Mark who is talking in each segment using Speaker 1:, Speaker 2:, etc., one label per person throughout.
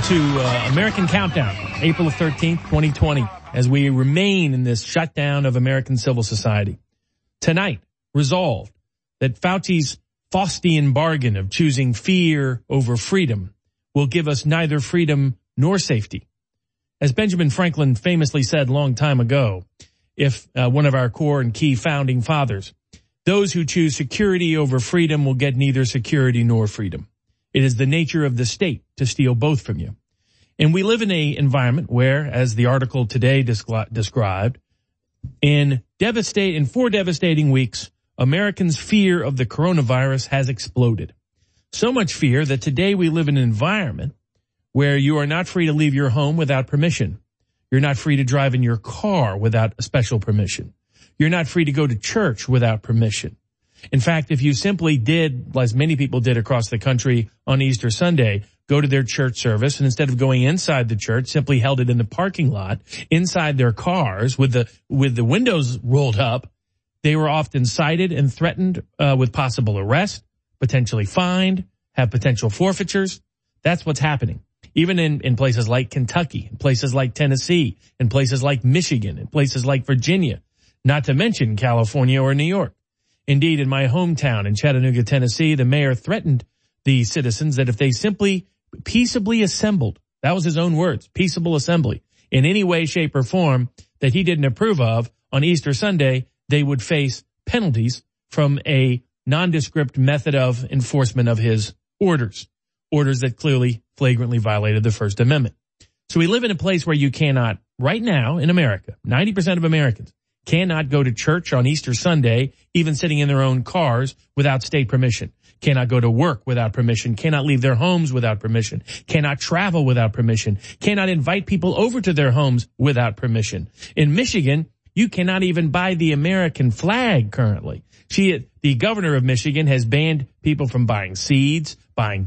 Speaker 1: to American Countdown, April 13th, 2020, as we remain in this shutdown of American civil society. Tonight, resolved that Fauci's Faustian bargain of choosing fear over freedom will give us neither freedom nor safety. As Benjamin Franklin famously said a long time ago, if one of our core and key founding fathers, those who choose security over freedom will get neither security nor freedom. It is the nature of the state to steal both from you. And we live in an environment where, as the article today described, in 4 devastating weeks, Americans' fear of the coronavirus has exploded. So much fear that today we live in an environment where you are not free to leave your home without permission. You're not free to drive in your car without a special permission. You're not free to go to church without permission. In fact, if you simply did, as many people did across the country on Easter Sunday, go to their church service, and instead of going inside the church, simply held it in the parking lot, inside their cars with the windows rolled up, they were often cited and threatened with possible arrest, potentially fined, have potential forfeitures. That's what's happening. Even in places like Kentucky, in places like Tennessee, in places like Michigan, in places like Virginia, not to mention California or New York. Indeed, in my hometown in Chattanooga, Tennessee, the mayor threatened the citizens that if they simply peaceably assembled, that was his own words, peaceable assembly, in any way, shape, or form that he didn't approve of on Easter Sunday, they would face penalties from a nondescript method of enforcement of his orders that clearly flagrantly violated the First Amendment. So we live in a place where you cannot, right now in America, 90% of Americans cannot go to church on Easter Sunday, even sitting in their own cars without state permission, cannot go to work without permission, cannot leave their homes without permission, cannot travel without permission, cannot invite people over to their homes without permission. In Michigan, you cannot even buy the American flag currently. The governor of Michigan has banned people from buying seeds, buying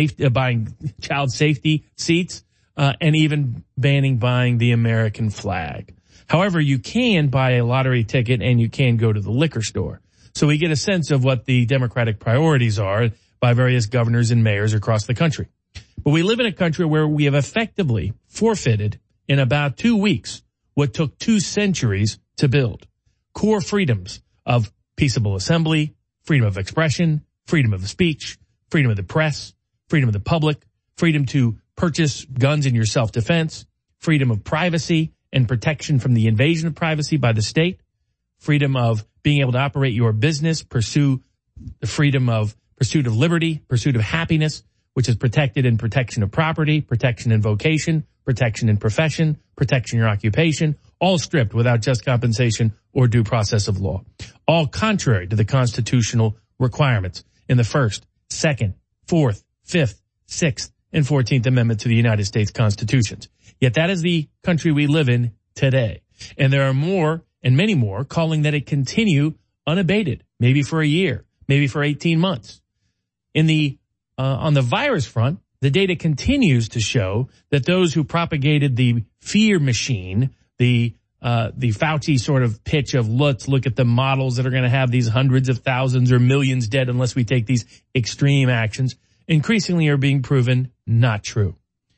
Speaker 1: child safety seats, and even buying the American flag. However, you can buy a lottery ticket and you can go to the liquor store. So we get a sense of what the Democratic priorities are by various governors and mayors across the country. But we live in a country where we have effectively forfeited in about 2 weeks what took 2 centuries to build. Core freedoms of peaceable assembly, freedom of expression, freedom of speech, freedom of the press, freedom of the public, freedom to purchase guns in your self-defense, freedom of privacy and protection from the invasion of privacy by the state, freedom of being able to operate your business, pursue the freedom of pursuit of liberty, pursuit of happiness, which is protected in protection of property, protection in vocation, protection in profession, protection in your occupation, all stripped without just compensation or due process of law, all contrary to the constitutional requirements in the First, Second, Fourth, Fifth, Sixth, and 14th Amendment to the United States Constitutions. Yet that is the country we live in today. And there are more and many more calling that it continue unabated, maybe for a year, maybe for 18 months. On the virus front, the data continues to show that those who propagated the fear machine, the Fauci sort of pitch of let's look at the models that are going to have these hundreds of thousands or millions dead unless we take these extreme actions, increasingly are being proven not true.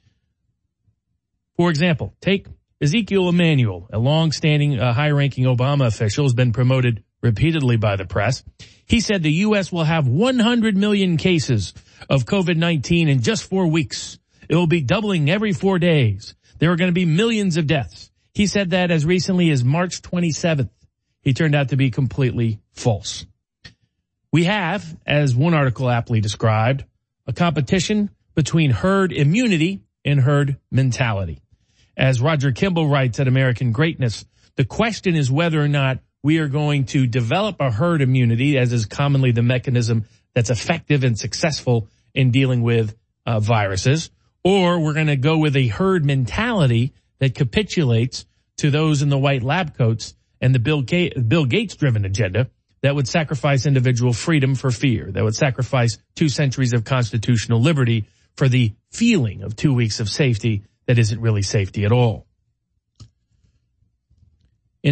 Speaker 1: For example, take Ezekiel Emanuel, a long-standing, high-ranking Obama official, has been promoted repeatedly by the press. He said the U.S. will have 100 million cases of COVID-19 in just 4 weeks. It will be doubling every 4 days. There are going to be millions of deaths. He said that as recently as March 27th. He turned out to be completely false. We have, as one article aptly described, a competition between herd immunity and herd mentality. As Roger Kimball writes at American Greatness, the question is whether or not we are going to develop a herd immunity, as is commonly the mechanism that's effective and successful in dealing with viruses, or we're going to go with a herd mentality that capitulates to those in the white lab coats and the Bill Gates-driven agenda that would sacrifice individual freedom for fear, that would sacrifice 2 centuries of constitutional liberty for the feeling of 2 weeks of safety that isn't really safety at all. And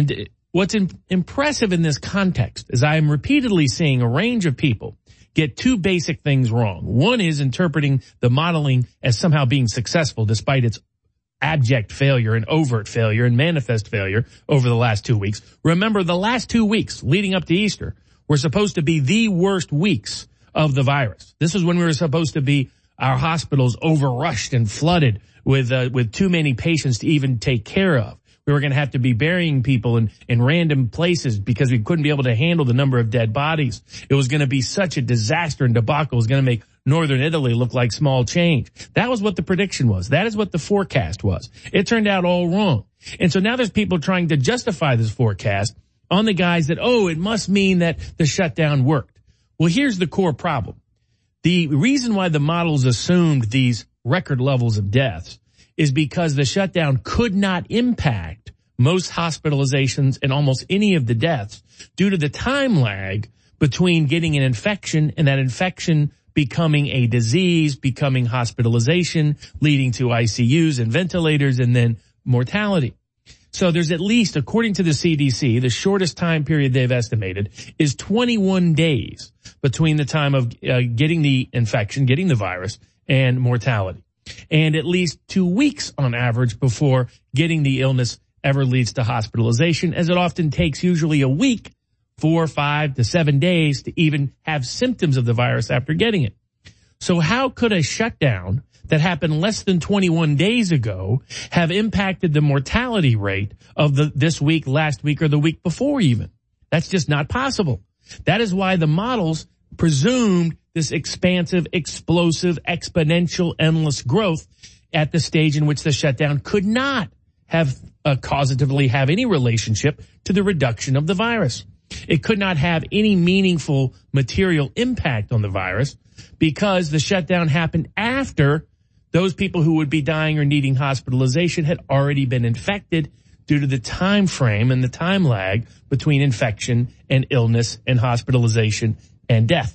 Speaker 1: What's impressive in this context is I am repeatedly seeing a range of people get two basic things wrong. One is interpreting the modeling as somehow being successful despite its abject failure and overt failure and manifest failure over the last 2 weeks. Remember, the last 2 weeks leading up to Easter were supposed to be the worst weeks of the virus. This is when we were supposed to be our hospitals overrushed and flooded with too many patients to even take care of. We were going to have to be burying people in random places because we couldn't be able to handle the number of dead bodies. It was going to be such a disaster and debacle. It was going to make northern Italy look like small change. That was what the prediction was. That is what the forecast was. It turned out all wrong. And so now there's people trying to justify this forecast on the guise that, it must mean that the shutdown worked. Well, here's the core problem. The reason why the models assumed these record levels of deaths is because the shutdown could not impact most hospitalizations and almost any of the deaths due to the time lag between getting an infection and that infection becoming a disease, becoming hospitalization, leading to ICUs and ventilators, and then mortality. So there's at least, according to the CDC, the shortest time period they've estimated is 21 days between the time of getting the infection, getting the virus, and mortality. And at least 2 weeks on average before getting the illness ever leads to hospitalization, as it often takes usually a week, 4, 5 to 7 days to even have symptoms of the virus after getting it. So how could a shutdown that happened less than 21 days ago have impacted the mortality rate of this week, last week, or the week before even? That's just not possible. That is why the models presumed this expansive, explosive, exponential, endless growth at the stage in which the shutdown could not have causatively have any relationship to the reduction of the virus. It could not have any meaningful material impact on the virus because the shutdown happened after those people who would be dying or needing hospitalization had already been infected due to the time frame and the time lag between infection and illness and hospitalization and death.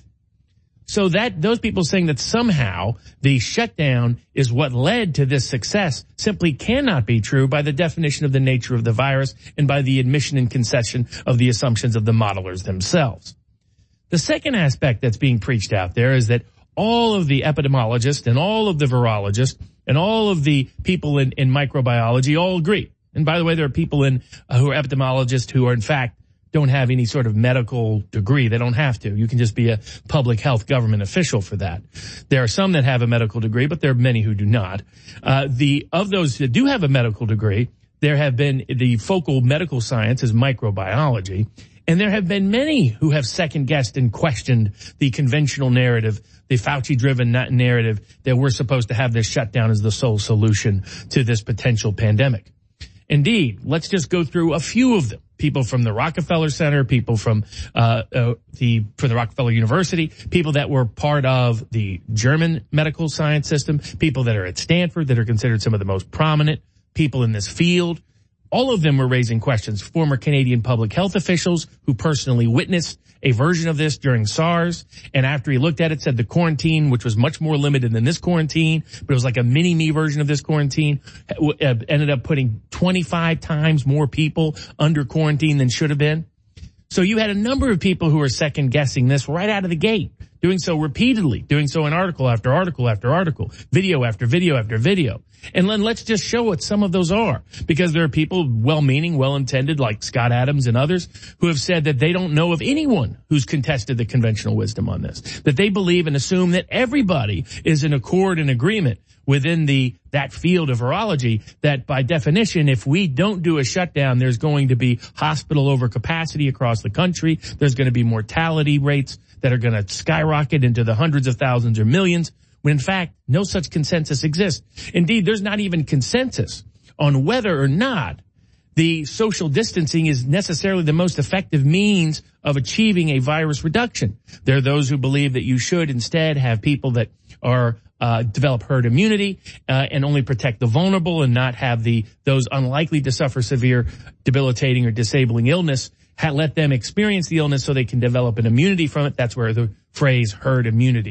Speaker 1: So that those people saying that somehow the shutdown is what led to this success simply cannot be true by the definition of the nature of the virus and by the admission and concession of the assumptions of the modelers themselves. The second aspect that's being preached out there is that all of the epidemiologists and all of the virologists and all of the people in microbiology all agree. And by the way, there are people who are epidemiologists who are in fact don't have any sort of medical degree. They don't have to. You can just be a public health government official for that. There are some that have a medical degree, but there are many who do not. Of those that do have a medical degree, there have been the focal medical science is microbiology, and there have been many who have second-guessed and questioned the conventional narrative, the Fauci-driven narrative that we're supposed to have this shutdown as the sole solution to this potential pandemic. Indeed, let's just go through a few of them. People from the Rockefeller Center, people from the Rockefeller University, people that were part of the German medical science system, people that are at Stanford that are considered some of the most prominent people in this field. All of them were raising questions. Former Canadian public health officials who personally witnessed a version of this during SARS, and after he looked at it, said the quarantine, which was much more limited than this quarantine, but it was like a mini-me version of this quarantine, ended up putting 25 times more people under quarantine than should have been. So you had a number of people who were second-guessing this right out of the gate, doing so repeatedly, doing so in article after article after article, video after video after video. And then let's just show what some of those are, because there are people well-meaning, well-intended, like Scott Adams and others, who have said that they don't know of anyone who's contested the conventional wisdom on this, that they believe and assume that everybody is in accord and agreement within that field of virology, that by definition, if we don't do a shutdown, there's going to be hospital overcapacity across the country. There's going to be mortality rates that are going to skyrocket into the hundreds of thousands or millions, when in fact, no such consensus exists. Indeed, there's not even consensus on whether or not the social distancing is necessarily the most effective means of achieving a virus reduction. There are those who believe that you should instead have people that are develop herd immunity and only protect the vulnerable and not have those unlikely to suffer severe debilitating or disabling illness. Let them experience the illness so they can develop an immunity from it. That's where the phrase herd immunity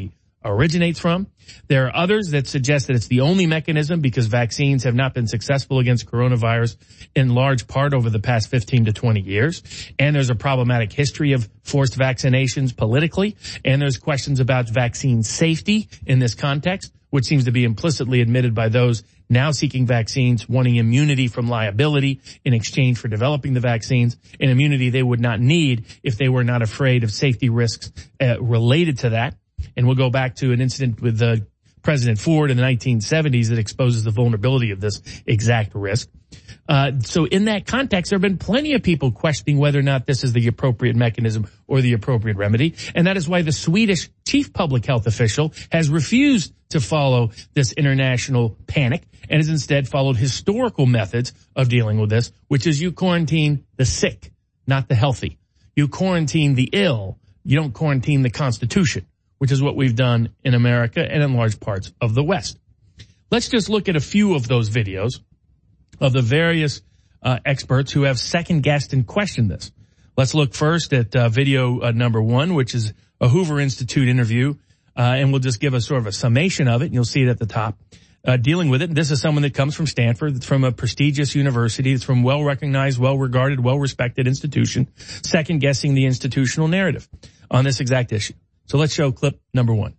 Speaker 1: originates from. There are others that suggest that it's the only mechanism because vaccines have not been successful against coronavirus in large part over the past 15 to 20 years. And there's a problematic history of forced vaccinations politically. And there's questions about vaccine safety in this context, which seems to be implicitly admitted by those now seeking vaccines, wanting immunity from liability in exchange for developing the vaccines, an immunity they would not need if they were not afraid of safety risks related to that. And we'll go back to an incident with President Ford in the 1970s that exposes the vulnerability of this exact risk. So in that context, there have been plenty of people questioning whether or not this is the appropriate mechanism or the appropriate remedy. And that is why the Swedish chief public health official has refused to follow this international panic and has instead followed historical methods of dealing with this, which is you quarantine the sick, not the healthy. You quarantine the ill. You don't quarantine the Constitution, which is what we've done in America and in large parts of the West. Let's just look at a few of those videos of the various experts who have second-guessed and questioned this. Let's look first at video number 1, which is a Hoover Institute interview, and we'll just give a sort of a summation of it, and you'll see it at the top. Dealing with it. This is someone that comes from Stanford. It's from a prestigious university. It's from well-recognized, well-regarded, well-respected institution, second-guessing the institutional narrative on this exact issue. So let's show clip number 1.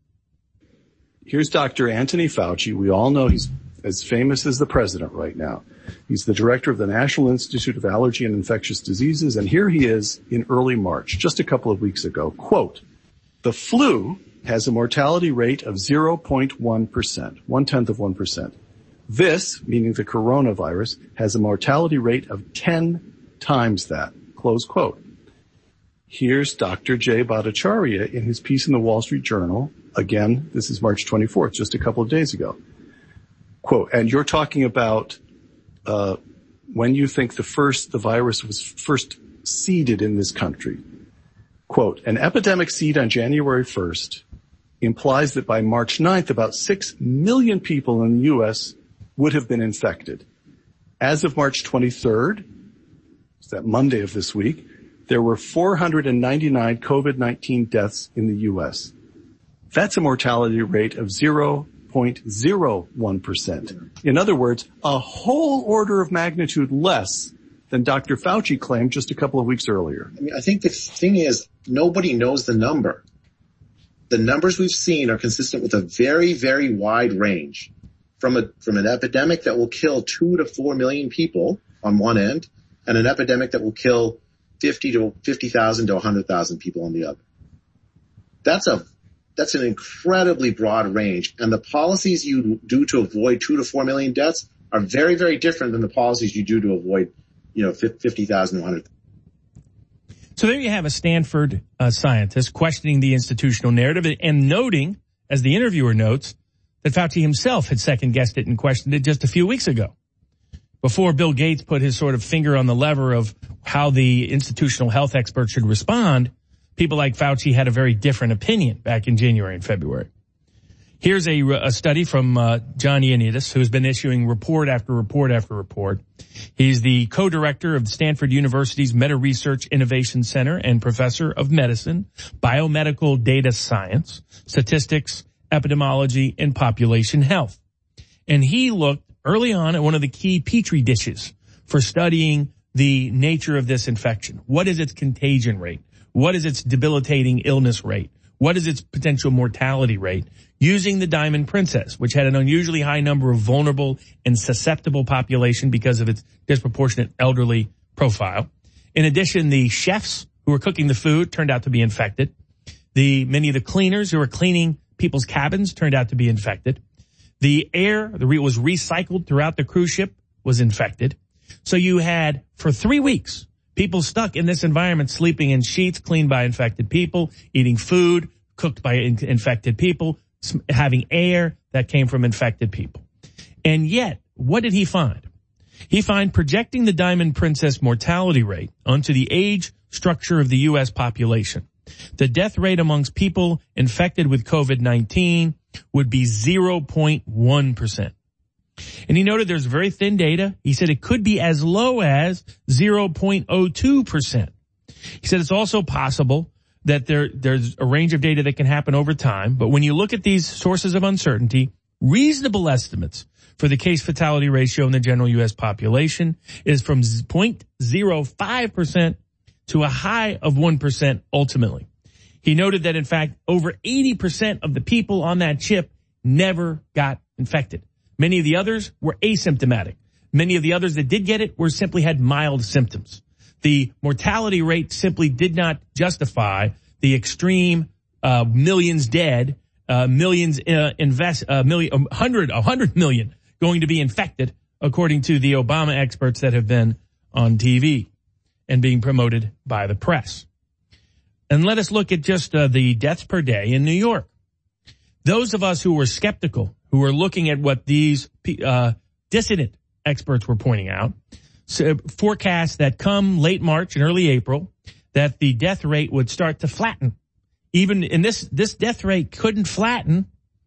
Speaker 2: Here's Dr. Anthony Fauci. We all know he's as famous as the president right now. He's the director of the National Institute of Allergy and Infectious Diseases, and here he is in early March, just a couple of weeks ago. Quote, "The flu has a mortality rate of 0.1%, 0.1%. This, meaning the coronavirus, has a mortality rate of 10 times that." Close quote. Here's Dr. Jay Bhattacharya in his piece in the Wall Street Journal. Again, this is March 24th, just a couple of days ago. Quote, "And you're talking about when you think the virus was first seeded in this country." Quote, "An epidemic seed on January 1st implies that by March 9th, about 6 million people in the U.S. would have been infected. As of March 23rd, it's that Monday of this week, there were 499 COVID-19 deaths in the U.S. That's a mortality rate of 0.01%. In other words, a whole order of magnitude less than Dr. Fauci claimed just a couple of weeks earlier."
Speaker 3: I mean, I think the thing is, nobody knows the number. The numbers we've seen are consistent with a very, very wide range from an epidemic that will kill 2 to 4 million people on one end and an epidemic that will kill 50,000 to 100,000 people on the other. That's an incredibly broad range. And the policies you do to avoid 2 to 4 million deaths are very, very different than the policies you do to avoid, 50,000 to 100,000.
Speaker 1: So there you have a Stanford scientist questioning the institutional narrative and noting, as the interviewer notes, that Fauci himself had second-guessed it and questioned it just a few weeks ago. Before Bill Gates put his sort of finger on the lever of how the institutional health experts should respond, people like Fauci had a very different opinion back in January and February. Here's a study from John Ioannidis, who's been issuing report after report after report. He's the co-director of Stanford University's Meta Research Innovation Center and professor of medicine, biomedical data science, statistics, epidemiology, and population health. And he looked early on at one of the key petri dishes for studying the nature of this infection. What is its contagion rate? What is its debilitating illness rate? What is its potential mortality rate? Using the Diamond Princess, which had an unusually high number of vulnerable and susceptible population because of its disproportionate elderly profile. In addition, the chefs who were cooking the food turned out to be infected. Many of the cleaners who were cleaning people's cabins turned out to be infected. The air that was recycled throughout the cruise ship was infected. So you had, for 3 weeks, people stuck in this environment, sleeping in sheets cleaned by infected people, eating food cooked by infected people, having air that came from infected people. And yet, what did he find? He found projecting the Diamond Princess mortality rate onto the age structure of the U.S. population. The death rate amongst people infected with COVID-19 would be 0.1%. And he noted there's very thin data. He said it could be as low as 0.02%. He said it's also possible that there's a range of data that can happen over time. But when you look at these sources of uncertainty, reasonable estimates for the case fatality ratio in the general U.S. population is from 0.05% to a high of 1% ultimately. He noted that, in fact, over 80% of the people on that chip never got infected. Many of the others were asymptomatic. Many of the others that did get it simply had mild symptoms. The mortality rate simply did not justify the extreme millions dead, millions 100 million going to be infected, according to the Obama experts that have been on TV and being promoted by the press. And let us look at just the deaths per day in New York. Those of us who were skeptical, who were looking at what these dissident experts were pointing out, forecast that come late March and early April, that the death rate would start to flatten. Even in this death rate couldn't flatten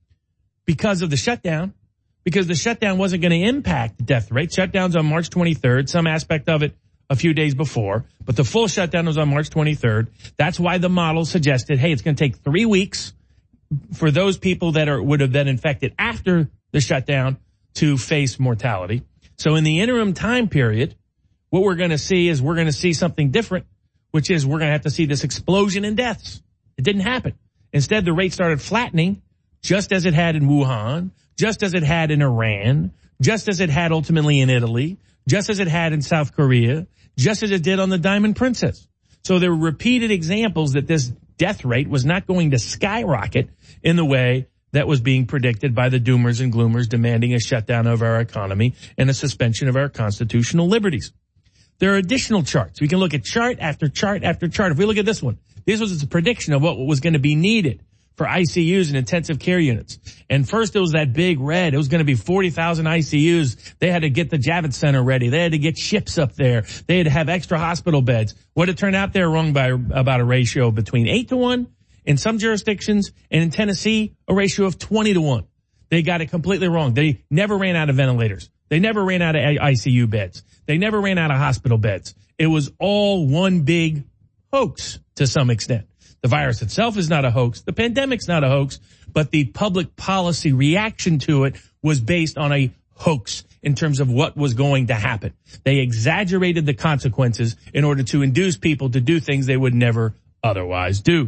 Speaker 1: because of the shutdown, because the shutdown wasn't going to impact the death rate. Shutdown's on March 23rd, some aspect of it a few days before, but the full shutdown was on March 23rd. That's why the model suggested, hey, it's going to take 3 weeks for those people that would have been infected after the shutdown to face mortality. So in the interim time period, what we're going to see is we're going to see something different, which is we're going to have to see this explosion in deaths. It didn't happen. Instead, the rate started flattening, just as it had in Wuhan, just as it had in Iran, just as it had ultimately in Italy, just as it had in South Korea, just as it did on the Diamond Princess. So there were repeated examples that this death rate was not going to skyrocket in the way that was being predicted by the doomers and gloomers demanding a shutdown of our economy and a suspension of our constitutional liberties. There are additional charts. We can look at chart after chart after chart. If we look at this one, this was a prediction of what was going to be needed for ICUs and intensive care units. And first it was that big red. It was going to be 40,000 ICUs. They had to get the Javits Center ready. They had to get ships up there. They had to have extra hospital beds. What it turned out, they were wrong by about a ratio between 8-1 in some jurisdictions, and in Tennessee, a ratio of 20-1. They got it completely wrong. They never ran out of ventilators. They never ran out of ICU beds. They never ran out of hospital beds. It was all one big hoax to some extent. The virus itself is not a hoax. The pandemic's not a hoax, but the public policy reaction to it was based on a hoax in terms of what was going to happen. They exaggerated the consequences in order to induce people to do things they would never otherwise do.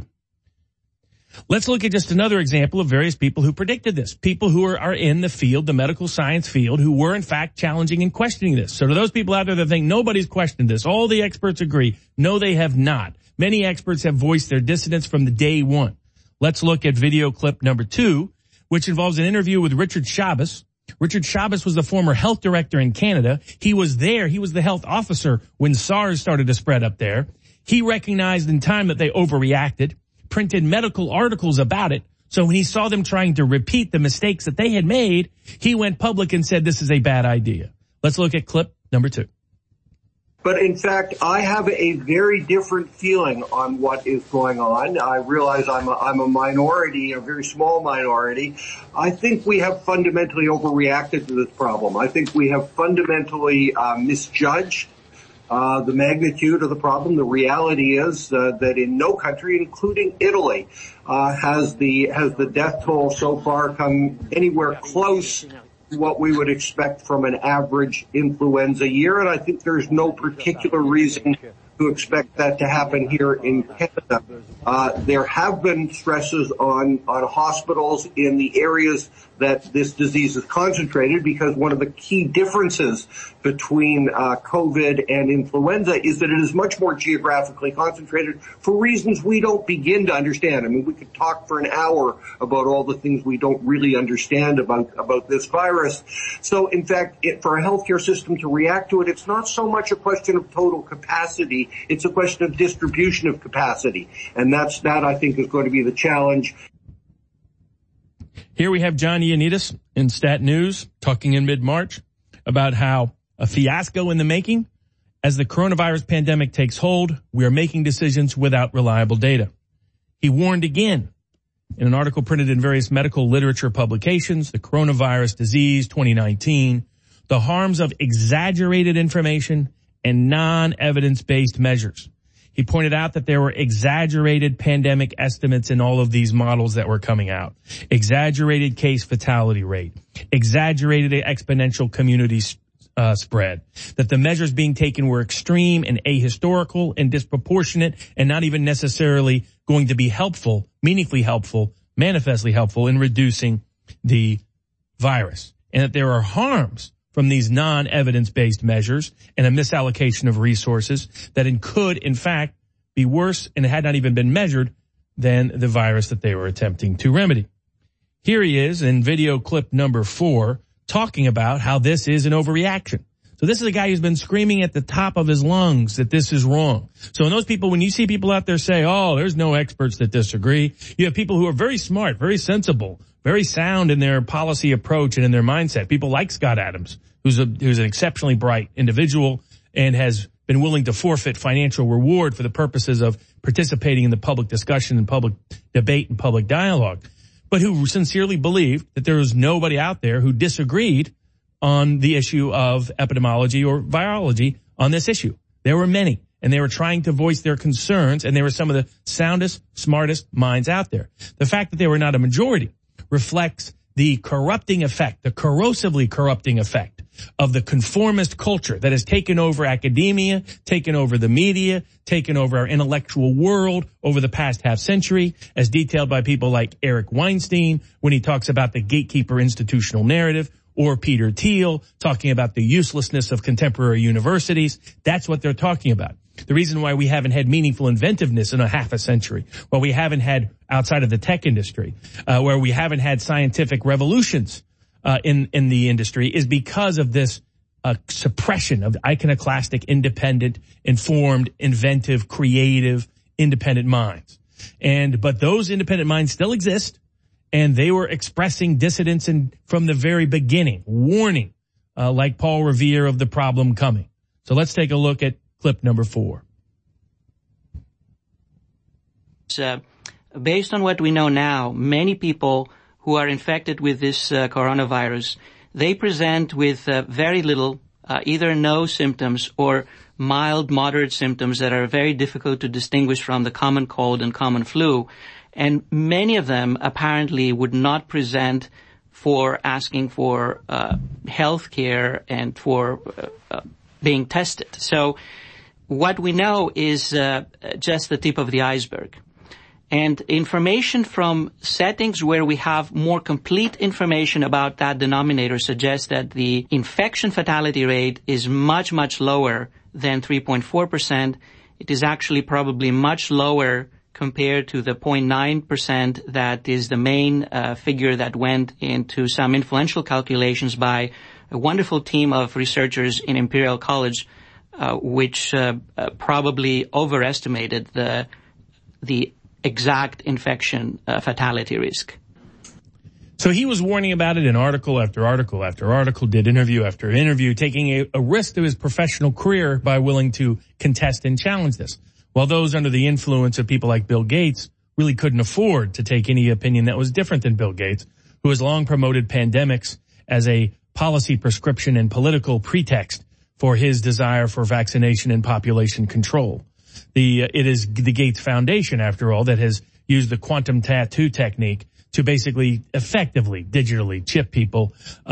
Speaker 1: Let's look at just another example of various people who predicted this. People who are in the field, the medical science field, who were in fact challenging and questioning this. So to those people out there that think nobody's questioned this, all the experts agree. No, they have not. Many experts have voiced their dissidence from the day one. Let's look at video clip number 2, which involves an interview with Richard Schabas. Richard Schabas was the former health director in Canada. He was there. He was the health officer when SARS started to spread up there. He recognized in time that they overreacted, printed medical articles about it. So when he saw them trying to repeat the mistakes that they had made, he went public and said this is a bad idea. Let's look at clip number 2.
Speaker 4: But in fact, I have a very different feeling on what is going on. I realize I'm a minority, a very small minority. I think we have fundamentally overreacted to this problem. I think we have fundamentally misjudged the magnitude of the problem. The reality is that in no country, including Italy, has the death toll so far come anywhere close to what we would expect from an average influenza year. And I think there's no particular reason to expect that to happen here in Canada. There have been stresses on hospitals in the areas that this disease is concentrated, because one of the key differences between COVID and influenza is that it is much more geographically concentrated for reasons we don't begin to understand. I mean, we could talk for an hour about all the things we don't really understand about this virus. So, in fact, for a healthcare system to react to it, it's not so much a question of total capacity, it's a question of distribution of capacity. And that I think is going to be the challenge.
Speaker 1: Here we have John Ioannidis in Stat News talking in mid-March about how a fiasco in the making. As the coronavirus pandemic takes hold, we are making decisions without reliable data. He warned again in an article printed in various medical literature publications, The Coronavirus Disease 2019, the harms of exaggerated information and non-evidence-based measures. He pointed out that there were exaggerated pandemic estimates in all of these models that were coming out. Exaggerated case fatality rate, exaggerated exponential community spread, that the measures being taken were extreme and ahistorical and disproportionate and not even necessarily going to be helpful, meaningfully helpful, manifestly helpful in reducing the virus, and that there are harms from these non-evidence-based measures and a misallocation of resources that could, in fact, be worse and had not even been measured than the virus that they were attempting to remedy. Here he is in video clip number 4 talking about how this is an overreaction. So this is a guy who's been screaming at the top of his lungs that this is wrong. So when those people, when you see people out there say, oh, there's no experts that disagree, you have people who are very smart, very sensible, very sound in their policy approach and in their mindset. People like Scott Adams, who's an exceptionally bright individual and has been willing to forfeit financial reward for the purposes of participating in the public discussion and public debate and public dialogue, but who sincerely believed that there was nobody out there who disagreed on the issue of epidemiology or virology on this issue. There were many, and they were trying to voice their concerns, and they were some of the soundest, smartest minds out there. The fact that they were not a majority reflects the corrupting effect, the corrosively corrupting effect of the conformist culture that has taken over academia, taken over the media, taken over our intellectual world over the past half century, as detailed by people like Eric Weinstein when he talks about the gatekeeper institutional narrative, or Peter Thiel talking about the uselessness of contemporary universities. That's what they're talking about. The reason why we haven't had meaningful inventiveness in a half a century, why we haven't had outside of the tech industry, where we haven't had scientific revolutions in the industry, is because of this suppression of iconoclastic, independent, informed, inventive, creative, independent minds. But those independent minds still exist, and they were expressing dissidence from the very beginning, warning, like Paul Revere, of the problem coming. So let's take a look at clip number 4.
Speaker 5: Based on what we know now, many people who are infected with this coronavirus, they present with very little, either no symptoms or mild, moderate symptoms that are very difficult to distinguish from the common cold and common flu. And many of them apparently would not present for asking for health care and for being tested. So what we know is just the tip of the iceberg. And information from settings where we have more complete information about that denominator suggests that the infection fatality rate is much, much lower than 3.4%. It is actually probably much lower compared to the 0.9% that is the main figure that went into some influential calculations by a wonderful team of researchers in Imperial College, which probably overestimated the exact infection fatality risk.
Speaker 1: So he was warning about it in article after article after article, did interview after interview, taking a risk to his professional career by willing to contest and challenge this. While those under the influence of people like Bill Gates really couldn't afford to take any opinion that was different than Bill Gates, who has long promoted pandemics as a policy prescription and political pretext for his desire for vaccination and population control. It is the Gates Foundation, after all, that has used the quantum tattoo technique to basically effectively digitally chip people.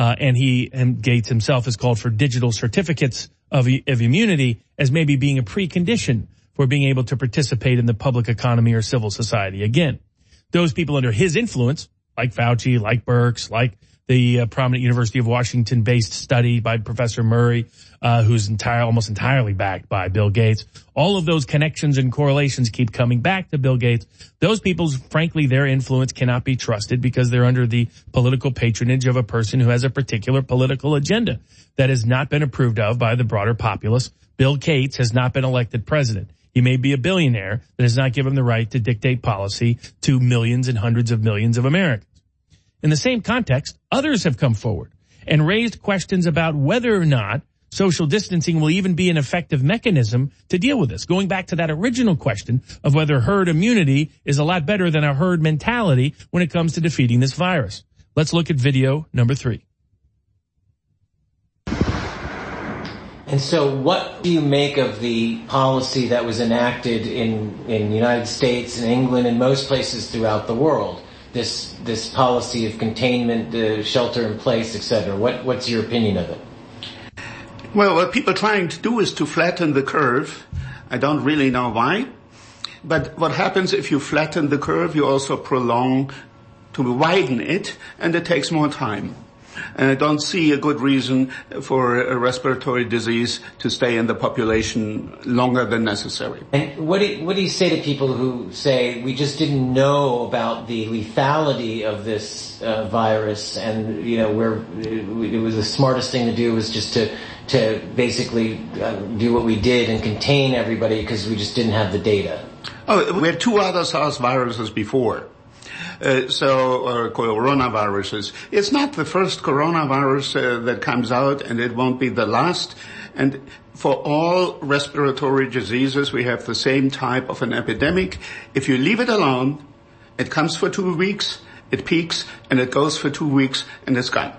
Speaker 1: And Gates himself has called for digital certificates of immunity as maybe being a precondition for being able to participate in the public economy or civil society. Again, those people under his influence, like Fauci, like Birx, like the prominent University of Washington-based study by Professor Murray, who's almost entirely backed by Bill Gates. All of those connections and correlations keep coming back to Bill Gates. Those people's, frankly, their influence cannot be trusted because they're under the political patronage of a person who has a particular political agenda that has not been approved of by the broader populace. Bill Gates has not been elected president. He may be a billionaire that does not give him the right to dictate policy to millions and hundreds of millions of Americans. In the same context, others have come forward and raised questions about whether or not social distancing will even be an effective mechanism to deal with this, going back to that original question of whether herd immunity is a lot better than a herd mentality when it comes to defeating this virus. Let's look at video number 3.
Speaker 6: And so what do you make of the policy that was enacted in the United States and England and most places throughout the world? This policy of containment, shelter in place, etc. What's your opinion of it?
Speaker 7: Well, what people are trying to do is to flatten the curve. I don't really know why. But what happens if you flatten the curve, you also prolong to widen it, and it takes more time. And I don't see a good reason for a respiratory disease to stay in the population longer than necessary.
Speaker 6: And what do you say to people who say we just didn't know about the lethality of this virus, and it was the smartest thing to do was just to basically do what we did and contain everybody because we just didn't have the data?
Speaker 7: Oh, we had two other SARS viruses before. Coronaviruses. It's not the first coronavirus that comes out, and it won't be the last. And for all respiratory diseases, we have the same type of an epidemic. If you leave it alone, it comes for 2 weeks, it peaks, and it goes for 2 weeks, and it's gone.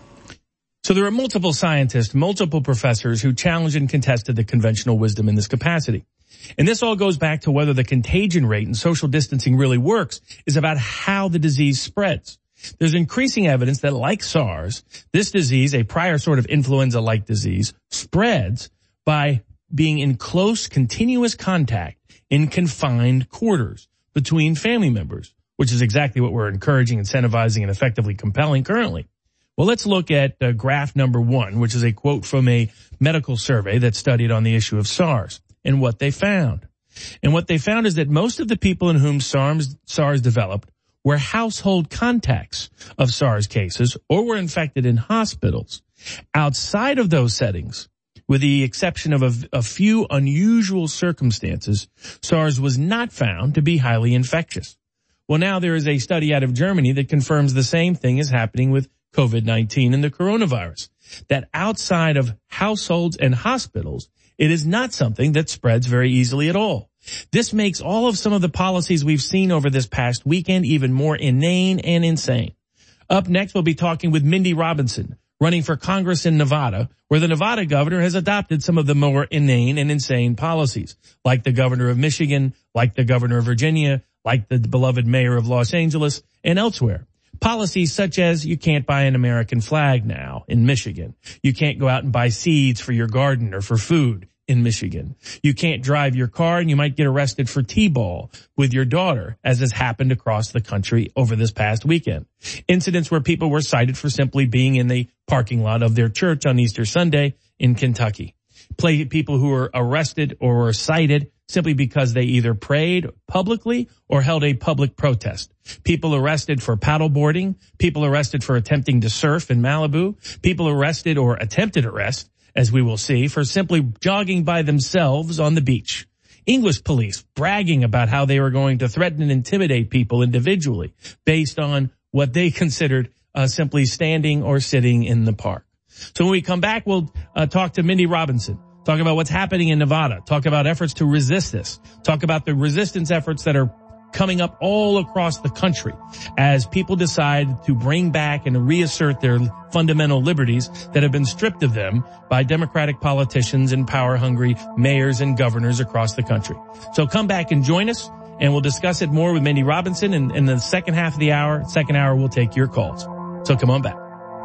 Speaker 1: So there are multiple scientists, multiple professors who challenged and contested the conventional wisdom in this capacity. And this all goes back to whether the contagion rate and social distancing really works is about how the disease spreads. There's increasing evidence that, like SARS, this disease, a prior sort of influenza-like disease, spreads by being in close, continuous contact in confined quarters between family members, which is exactly what we're encouraging, incentivizing, and effectively compelling currently. Well, let's look at graph number 1, which is a quote from a medical survey that studied on the issue of SARS. And what they found. And what they found is that most of the people in whom SARS developed were household contacts of SARS cases or were infected in hospitals. Outside of those settings, with the exception of a few unusual circumstances, SARS was not found to be highly infectious. Well, now there is a study out of Germany that confirms the same thing is happening with COVID-19 and the coronavirus, that outside of households and hospitals, it is not something that spreads very easily at all. This makes all of some of the policies we've seen over this past weekend even more inane and insane. Up next, we'll be talking with Mindy Robinson, running for Congress in Nevada, where the Nevada governor has adopted some of the more inane and insane policies, like the governor of Michigan, like the governor of Virginia, like the beloved mayor of Los Angeles, and elsewhere. Policies such as you can't buy an American flag now in Michigan. You can't go out and buy seeds for your garden or for food in Michigan. You can't drive your car and you might get arrested for T-ball with your daughter, as has happened across the country over this past weekend. Incidents where people were cited for simply being in the parking lot of their church on Easter Sunday in Kentucky. People who were arrested or were cited simply because they either prayed publicly or held a public protest. People arrested for paddleboarding, people arrested for attempting to surf in Malibu, people arrested or attempted arrest, as we will see, for simply jogging by themselves on the beach. English police bragging about how they were going to threaten and intimidate people individually based on what they considered simply standing or sitting in the park. So when we come back, we'll talk to Mindy Robinson, talk about what's happening in Nevada, talk about efforts to resist this, talk about the resistance efforts that are coming up all across the country as people decide to bring back and reassert their fundamental liberties that have been stripped of them by Democratic politicians and power-hungry mayors and governors across the country. So come back and join us, and we'll discuss it more with Mindy Robinson. And in the second half of the hour, we'll take your calls. So come on back.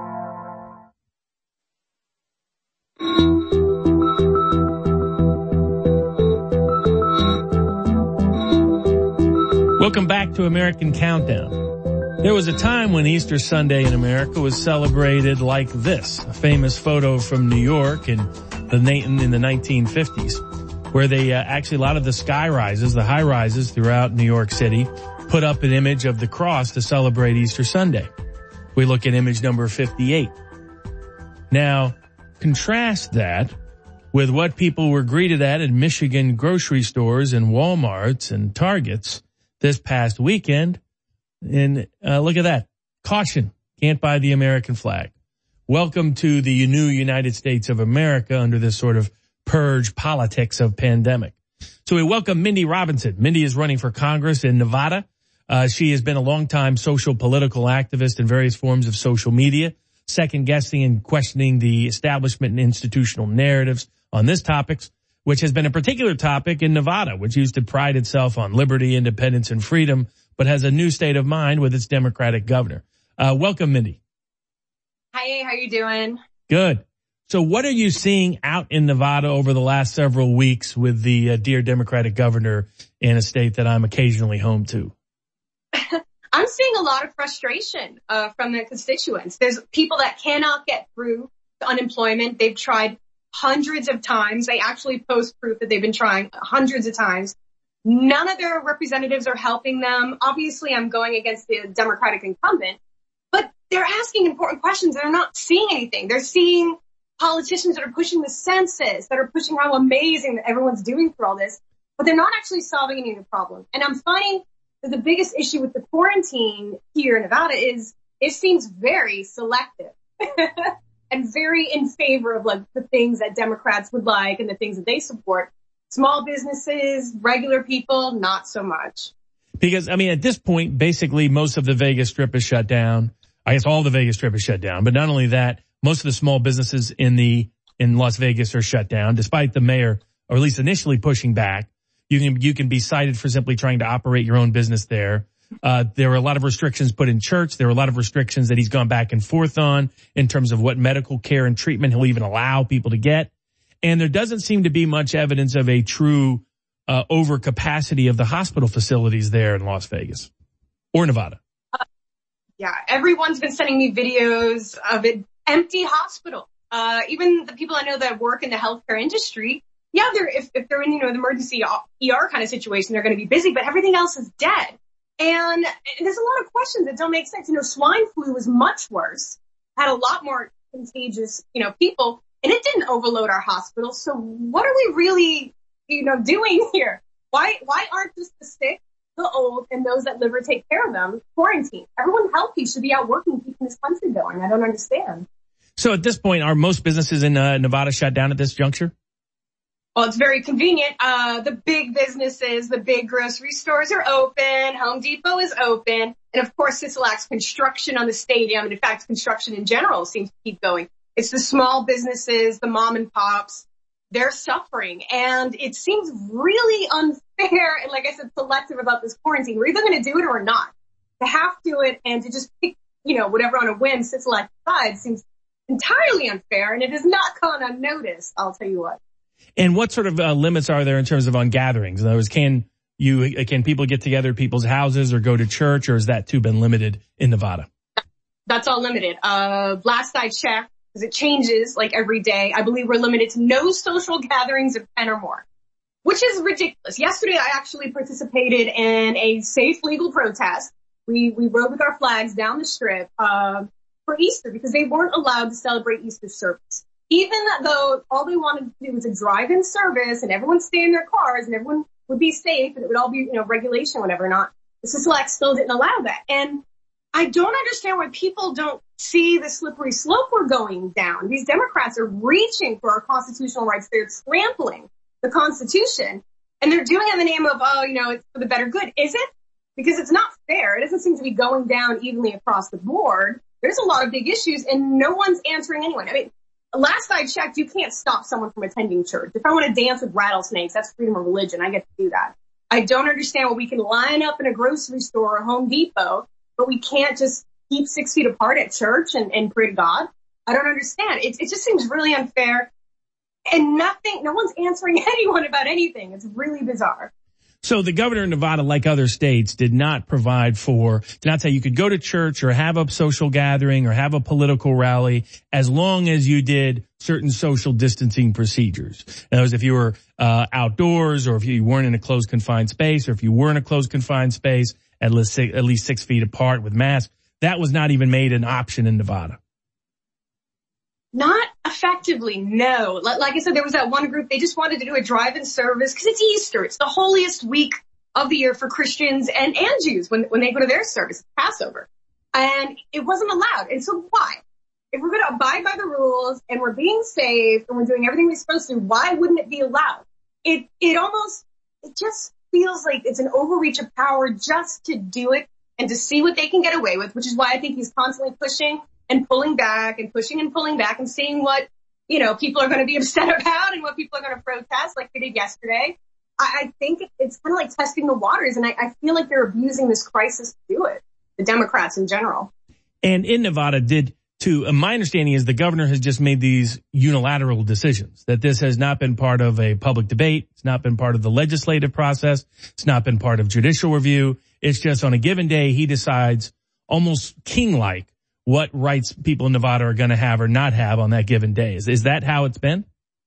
Speaker 1: Welcome back to American Countdown. There was a time when Easter Sunday in America was celebrated like this, a famous photo from New York in the 1950s, where they actually, a lot of the sky rises, the high rises throughout New York City, put up an image of the cross to celebrate Easter Sunday. We look at image number 58. Now, contrast that with what people were greeted at in Michigan grocery stores and Walmarts and Targets this past weekend. And look at that. Caution. Can't buy the American flag. Welcome to the new United States of America under this sort of purge politics of pandemic. So we welcome Mindy Robinson. Mindy is running for Congress in Nevada. She has been a longtime social political activist in various forms of social media, second guessing and questioning the establishment and institutional narratives on this topic, which has been a particular topic in Nevada, which used to pride itself on liberty, independence, and freedom, but has a new state of mind with its Democratic governor. Welcome, Mindy.
Speaker 8: Hi, how you doing?
Speaker 1: Good. So what are you seeing out in Nevada over the last several weeks with the dear Democratic governor in a state that I'm occasionally home to?
Speaker 8: I'm seeing a lot of frustration from the constituents. There's people that cannot get through to unemployment. They've tried hundreds of times. They actually post proof that they've been trying hundreds of times. None of their representatives are helping them. Obviously, I'm going against the Democratic incumbent, but they're asking important questions. They're not seeing anything. They're seeing politicians that are pushing the census, that are pushing how amazing that everyone's doing for all this, but they're not actually solving any of the problems. And I'm finding that the biggest issue with the quarantine here in Nevada is it seems very selective and very in favor of like the things that Democrats would like and the things that they support. Small businesses, regular people, not so much.
Speaker 1: Because, I mean, at this point, basically most of the Vegas Strip is shut down. I guess all the Vegas Strip is shut down. But not only that, most of the small businesses in Las Vegas are shut down, despite the mayor, or at least initially pushing back. You can be cited for simply trying to operate your own business there. There were a lot of restrictions put in church. There were a lot of restrictions that he's gone back and forth on in terms of what medical care and treatment he'll even allow people to get. And there doesn't seem to be much evidence of a true overcapacity of the hospital facilities there in Las Vegas or Nevada.
Speaker 8: Yeah, everyone's been sending me videos of an empty hospital. Even the people I know that work in the healthcare industry, yeah, if they're in, the emergency ER kind of situation, they're going to be busy, but everything else is dead. And there's a lot of questions that don't make sense. Swine flu was much worse, had a lot more contagious, people, and it didn't overload our hospitals. So what are we really, doing here? Why aren't just the sick, the old, and those that live or take care of them quarantined? Everyone healthy should be out working, keeping this country going. I don't understand.
Speaker 1: So at this point, are most businesses in Nevada shut down at this juncture?
Speaker 8: Well, it's very convenient. The big businesses, the big grocery stores are open. Home Depot is open. And of course, Sisolak's construction on the stadium, and in fact, construction in general seems to keep going. It's the small businesses, the mom and pops. They're suffering. And it seems really unfair and, like I said, selective about this quarantine. We're either going to do it or not. To have to do it and to just pick, whatever on a whim Sisolak decides seems entirely unfair. And it has not gone unnoticed, I'll tell you what.
Speaker 1: And what sort of limits are there in terms of on gatherings? In other words, can people get together at people's houses or go to church, or has that too been limited in Nevada?
Speaker 8: That's all limited. Last I checked, because it changes like every day, I believe we're limited to no social gatherings of 10 or more, which is ridiculous. Yesterday, I actually participated in a safe legal protest. We rode with our flags down the strip for Easter because they weren't allowed to celebrate Easter service. Even though all they wanted to do was a drive-in service and everyone stay in their cars and everyone would be safe and it would all be, regulation, whatever or not, the Sisolak still didn't allow that. And I don't understand why people don't see the slippery slope we're going down. These Democrats are reaching for our constitutional rights. They're trampling the Constitution and they're doing it in the name of, it's for the better good. Is it? Because it's not fair. It doesn't seem to be going down evenly across the board. There's a lot of big issues and no one's answering anyone. I mean, last I checked, you can't stop someone from attending church. If I want to dance with rattlesnakes, that's freedom of religion. I get to do that. I don't understand why we can line up in a grocery store or Home Depot, but we can't just keep 6 feet apart at church and pray to God. I don't understand. It just seems really unfair. And no one's answering anyone about anything. It's really bizarre.
Speaker 1: So the governor of Nevada, like other states, did not say you could go to church or have a social gathering or have a political rally as long as you did certain social distancing procedures. In other words, if you were outdoors or if you weren't in a closed confined space or if you were in a closed confined space at least 6 feet apart with masks, that was not even made an option in Nevada.
Speaker 8: Not effectively, no. Like I said, there was that one group, they just wanted to do a drive-in service because it's Easter. It's the holiest week of the year for Christians and Jews when they go to their service, Passover. And it wasn't allowed. And so why? If we're going to abide by the rules and we're being safe and we're doing everything we're supposed to, why wouldn't it be allowed? It just feels like it's an overreach of power just to do it and to see what they can get away with, which is why I think he's constantly pushing and pulling back and pushing and pulling back and seeing what, people are going to be upset about and what people are going to protest like they did yesterday. I think it's kind of like testing the waters, and I feel like they're abusing this crisis to do it, the Democrats in general.
Speaker 1: And in Nevada my understanding is the governor has just made these unilateral decisions, that this has not been part of a public debate. It's not been part of the legislative process. It's not been part of judicial review. It's just on a given day, he decides almost king-like what rights people in Nevada are going to have or not have on that given day. Is that how it's been?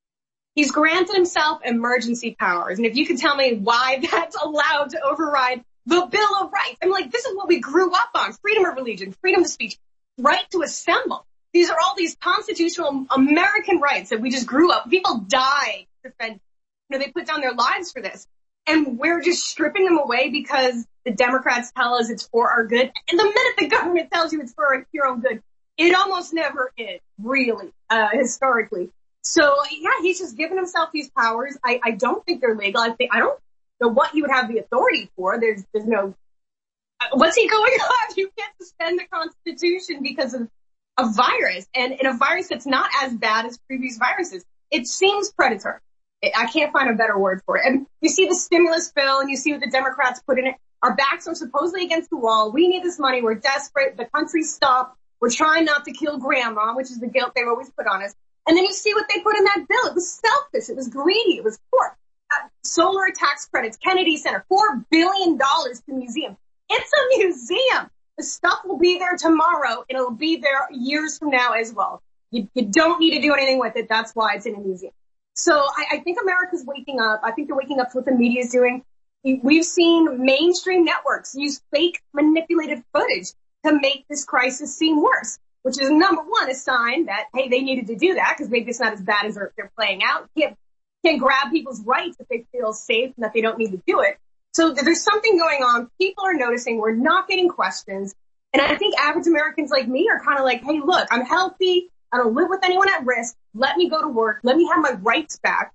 Speaker 8: He's granted himself emergency powers. And if you could tell me why that's allowed to override the Bill of Rights. I'm like, this is what we grew up on. Freedom of religion, freedom of speech, right to assemble. These are all these constitutional American rights that we just grew up. People die to defend, they put down their lives for this. And we're just stripping them away because the Democrats tell us it's for our good. And the minute the government tells you it's for your own good, it almost never is, really, historically. So, yeah, he's just given himself these powers. I don't think they're legal. I don't know what he would have the authority for. There's no, what's he going on? You can't suspend the Constitution because of a virus, and in a virus that's not as bad as previous viruses. It seems predatory. I can't find a better word for it. And you see the stimulus bill and you see what the Democrats put in it. Our backs are supposedly against the wall. We need this money. We're desperate. The country's stopped. We're trying not to kill grandma, which is the guilt they've always put on us. And then you see what they put in that bill. It was selfish. It was greedy. It was poor. Solar tax credits, Kennedy Center, $4 billion to museum. It's a museum. The stuff will be there tomorrow. It'll be there years from now as well. You don't need to do anything with it. That's why it's in a museum. So I think America's waking up. I think they're waking up to what the media is doing. We've seen mainstream networks use fake manipulated footage to make this crisis seem worse, which is number one, a sign that, hey, they needed to do that because maybe it's not as bad as they're playing out. Can't grab people's rights if they feel safe and that they don't need to do it. So there's something going on. People are noticing. We're not getting questions. And I think average Americans like me are kind of like, hey, look, I'm healthy. I don't live with anyone at risk. Let me go to work. Let me have my rights back.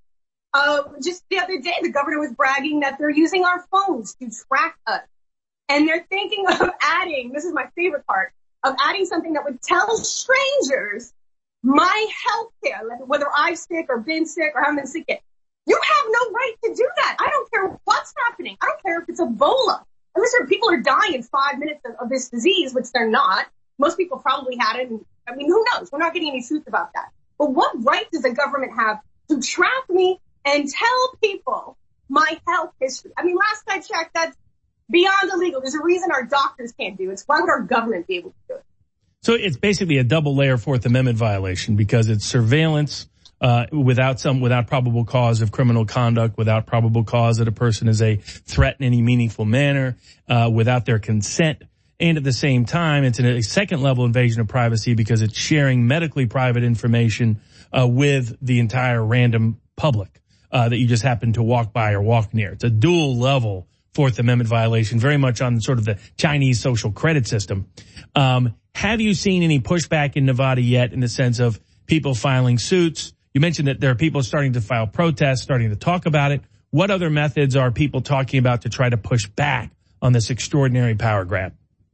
Speaker 8: Just the other day, the governor was bragging that they're using our phones to track us. And they're thinking of adding, this is my favorite part, of adding something that would tell strangers my health care, whether I've sick or been sick or haven't been sick yet. You have no right to do that. I don't care what's happening. I don't care if it's Ebola. I'm sure people are dying in 5 minutes of this disease, which they're not. Most people probably had it. And, who knows? We're not getting any truth about that. But what right does the government have to track me and tell people my health history? Last I checked, that's beyond illegal. There's a reason our doctors can't do it. Why would our government be able to do it?
Speaker 1: So it's basically a double layer Fourth Amendment violation because it's surveillance without probable cause of criminal conduct, without probable cause that a person is a threat in any meaningful manner, without their consent. And at the same time, it's a second level invasion of privacy because it's sharing medically private information with the entire random public that you just happen to walk by or walk near. It's a dual level Fourth Amendment violation, very much on sort of the Chinese social credit system. Have you seen any pushback in Nevada yet in the sense of people filing suits? You mentioned that there are people starting to file protests, starting to talk about it. What other methods are people talking about to try to push back on this extraordinary power grab?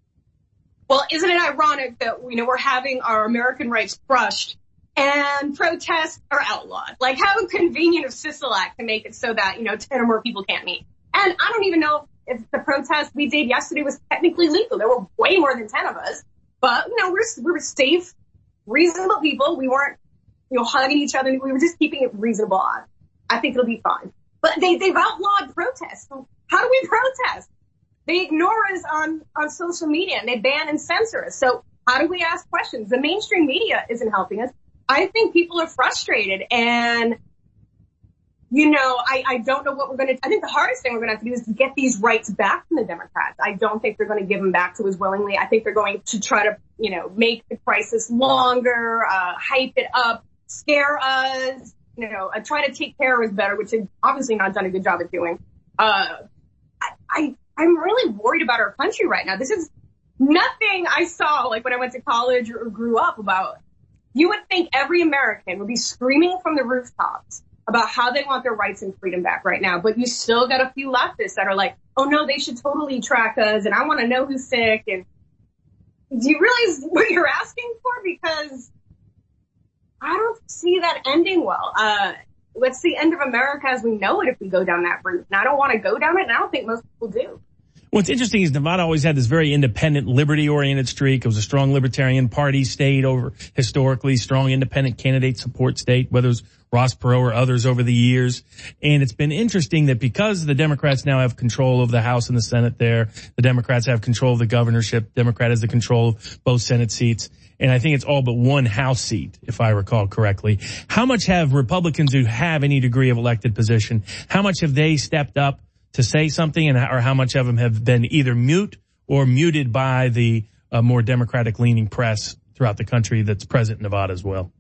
Speaker 8: Well, isn't it ironic that, we're having our American rights crushed and protests are outlawed? Like, how convenient of Sisolak to make it so that, 10 or more people can't meet. And I don't even know if the protest we did yesterday was technically legal. There were way more than 10 of us. But, we were safe, reasonable people. We weren't, hugging each other. We were just keeping it reasonable. I think it'll be fine. But they've outlawed protests. So how do we protest? They ignore us on social media and they ban and censor us. So how do we ask questions? The mainstream media isn't helping us. I think people are frustrated and, I don't know what we're going to, I think the hardest thing we're going to have to do is to get these rights back from the Democrats. I don't think they're going to give them back to us willingly. I think they're going to try to, make the crisis longer, hype it up, scare us, try to take care of us better, which they've obviously not done a good job of doing. I'm really worried about our country right now. This is nothing I saw like when I went to college or grew up about. You would think every American would be screaming from the rooftops about how they want their rights and freedom back right now. But you still got a few leftists that are like, oh no, they should totally track us and I want to know who's sick. And Do you realize what you're asking for? Because I don't see that ending well. Let's the end of America as we know it if we go down that route. And I don't want to go down it, and I don't think most people do.
Speaker 1: What's interesting is Nevada always had this very independent, liberty-oriented streak. It was a strong libertarian party state over historically, strong independent candidate support state, whether it was Ross Perot or others over the years. And it's been interesting that because the Democrats now have control of the House and the Senate there, the Democrats have control of the governorship, Democrat has the control of both Senate seats. And I think it's all but one House seat, if I recall correctly. How much have Republicans who have any degree of elected position, how much have they stepped up to say something, and or how much of them have been either mute or muted by the more Democratic-leaning press throughout the country that's present in Nevada as well?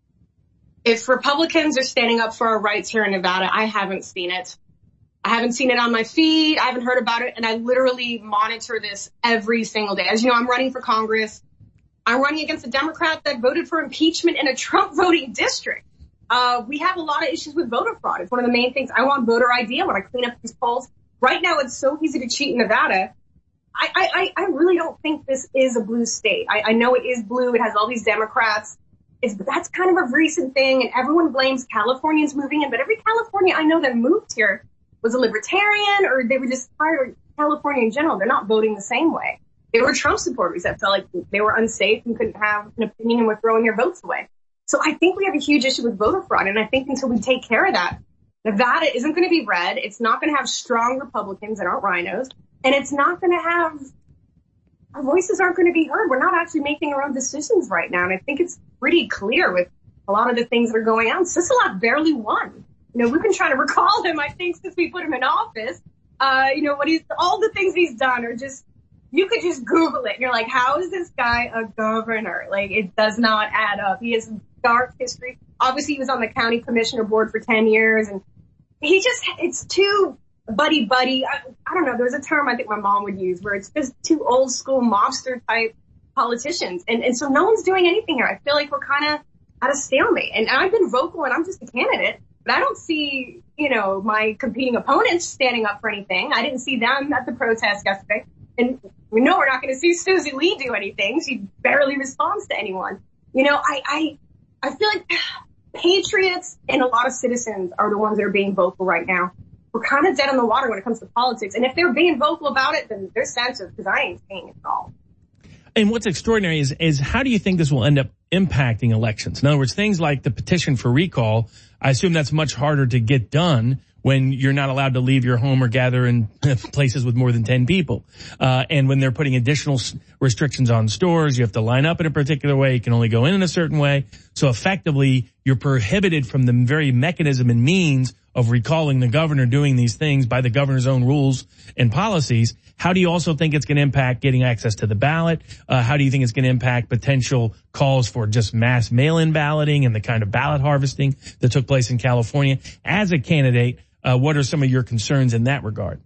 Speaker 8: If Republicans are standing up for our rights here in Nevada, I haven't seen it. I haven't seen it on my feed. I haven't heard about it, and I literally monitor this every single day. As you know, I'm running for Congress. I'm running against a Democrat that voted for impeachment in a Trump voting district. We have a lot of issues with voter fraud. It's one of the main things. I want voter ID. I want to clean up these polls. Right now, it's so easy to cheat in Nevada. I really don't think this is a blue state. I know it is blue. It has all these Democrats. That's kind of a recent thing, and everyone blames Californians moving in, but every Californian I know that moved here was a libertarian, or they were just tired of California in general. They're not voting the same way. They were Trump supporters that felt like they were unsafe and couldn't have an opinion and were throwing their votes away. So I think we have a huge issue with voter fraud, and I think until we take care of that, Nevada isn't going to be red. It's not going to have strong Republicans that aren't rhinos, and it's not going to have our voices aren't going to be heard. We're not actually making our own decisions right now, and I think it's pretty clear with a lot of the things that are going on. Sisolak barely won. You know, we've been trying to recall him, I think, since we put him in office. All the things he's done are just, you could just Google it and you're like, how is this guy a governor? Like, it does not add up. He has dark history. Obviously, he was on the county commissioner board for 10 years, and it's too buddy. I don't know. There's a term I think my mom would use where it's just too old school mobster type politicians. And so no one's doing anything here. I feel like we're kind of at a stalemate. And I've been vocal and I'm just a candidate, but I don't see, my competing opponents standing up for anything. I didn't see them at the protest yesterday. And we know we're not going to see Susie Lee do anything. She barely responds to anyone. I feel like patriots and a lot of citizens are the ones that are being vocal right now. We're kind of dead on the water when it comes to politics. And if they're being vocal about it, then they're censored because I ain't saying it at all.
Speaker 1: And what's extraordinary is how do you think this will end up impacting elections? In other words, things like the petition for recall, I assume that's much harder to get done when you're not allowed to leave your home or gather in places with more than 10 people. And when they're putting additional restrictions on stores, you have to line up in a particular way. You can only go in a certain way. So effectively, you're prohibited from the very mechanism and means of recalling the governor doing these things by the governor's own rules and policies. How do you also think it's going to impact getting access to the ballot? How do you think it's going to impact potential calls for just mass mail-in balloting and the kind of ballot harvesting that took place in California? As a candidate, what are some of your concerns in that regard?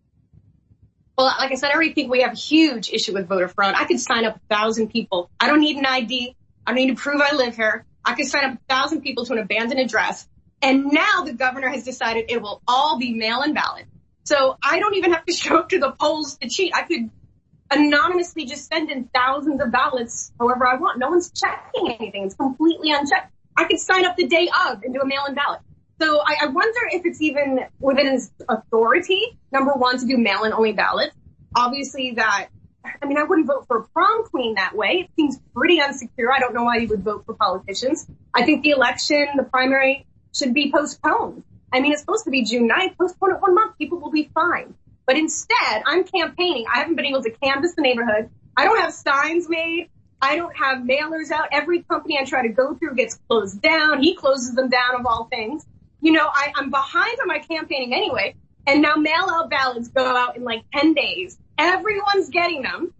Speaker 8: Well, like I said, I already think we have a huge issue with voter fraud. I could sign up 1,000 people. I don't need an ID. I don't need to prove I live here. I could sign up 1,000 people to an abandoned address. And now the governor has decided it will all be mail-in ballot. So I don't even have to show up to the polls to cheat. I could anonymously just send in thousands of ballots however I want. No one's checking anything. It's completely unchecked. I could sign up the day of and do a mail-in ballot. So I wonder if it's even within his authority, number one, to do mail-in only ballots. Obviously I wouldn't vote for a prom queen that way. It seems pretty unsecure. I don't know why you would vote for politicians. I think the election, the primary, should be postponed. It's supposed to be June 9th. Postpone it 1 month. People will be fine. But instead, I'm campaigning. I haven't been able to canvass the neighborhood. I don't have signs made. I don't have mailers out. Every company I try to go through gets closed down. He closes them down, of all things. I'm behind on my campaigning anyway. And now mail-out ballots go out in like 10 days. Everyone's getting them.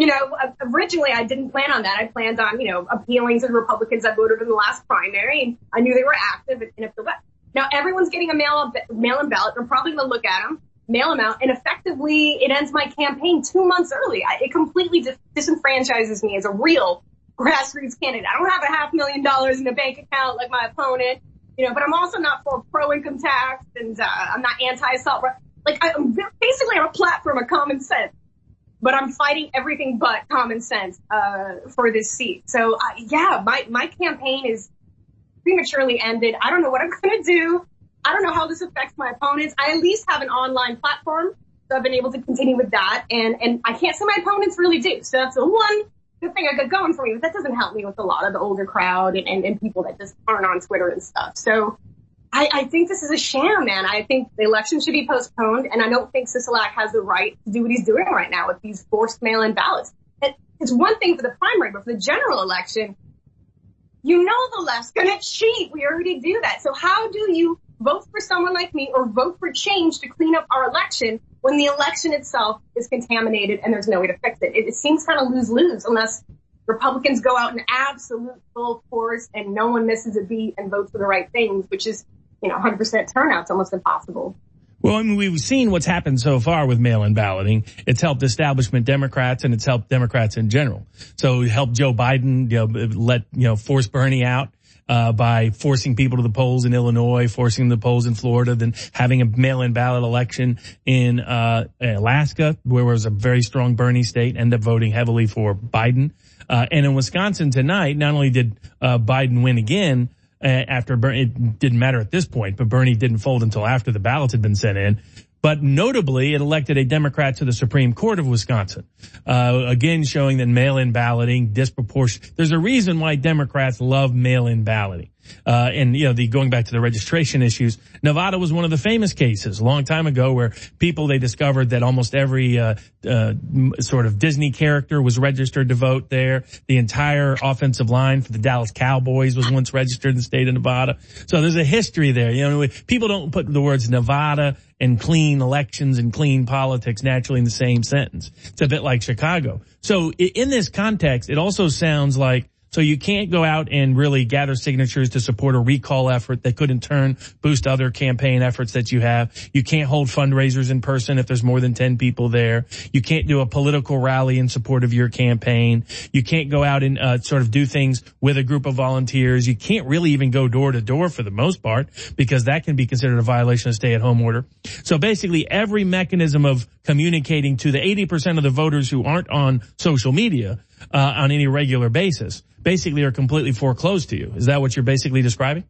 Speaker 8: Originally I didn't plan on that. I planned on, appealing to the Republicans that voted in the last primary. And I knew they were active and if the West. Now everyone's getting a mail-in ballot. I'm probably going to look at them, mail them out, and effectively it ends my campaign 2 months early. It completely disenfranchises me as a real grassroots candidate. I don't have $500,000 in a bank account like my opponent, but I'm also not for pro-income tax, and I'm not anti-assault. I'm a platform of common sense. but I'm fighting everything but common sense, for this seat. So, my campaign is prematurely ended. I don't know what I'm going to do. I don't know how this affects my opponents. I at least have an online platform, so I've been able to continue with that. And I can't say my opponents really do. So that's the one good thing I got going for me, but that doesn't help me with a lot of the older crowd and people that just aren't on Twitter and stuff. So I think this is a sham, man. I think the election should be postponed, and I don't think Sisolak has the right to do what he's doing right now with these forced mail-in ballots. It's one thing for the primary, but for the general election, you know the left's gonna cheat. We already do that. So how do you vote for someone like me or vote for change to clean up our election when the election itself is contaminated and there's no way to fix it? It seems kind of lose-lose unless Republicans go out in absolute full force and no one misses a beat and votes for the right things, which is, 100% turnout's almost impossible.
Speaker 1: Well, I mean, we've seen what's happened so far with mail-in balloting. It's helped establishment Democrats and it's helped Democrats in general. So it helped Joe Biden, force Bernie out, by forcing people to the polls in Illinois, forcing the polls in Florida, then having a mail-in ballot election in, Alaska, where there was a very strong Bernie state, ended up voting heavily for Biden. And in Wisconsin tonight, not only did, Biden win again, after Bernie, it didn't matter at this point, but Bernie didn't fold until after the ballots had been sent in. But notably, it elected a Democrat to the Supreme Court of Wisconsin. Again, showing that mail-in balloting disproportionate. There's a reason why Democrats love mail-in balloting. Going back to the registration issues, Nevada was one of the famous cases a long time ago where they discovered that almost every, sort of Disney character was registered to vote there. The entire offensive line for the Dallas Cowboys was once registered in the state of Nevada. So there's a history there. People don't put the words Nevada and clean elections and clean politics naturally in the same sentence. It's a bit like Chicago. So in this context, it also sounds like, so you can't go out and really gather signatures to support a recall effort that could in turn boost other campaign efforts that you have. You can't hold fundraisers in person if there's more than 10 people there. You can't do a political rally in support of your campaign. You can't go out and sort of do things with a group of volunteers. You can't really even go door to door for the most part because that can be considered a violation of stay-at-home order. So basically every mechanism of communicating to the 80% of the voters who aren't on social media on any regular basis basically are completely foreclosed to you. Is that what you're basically describing?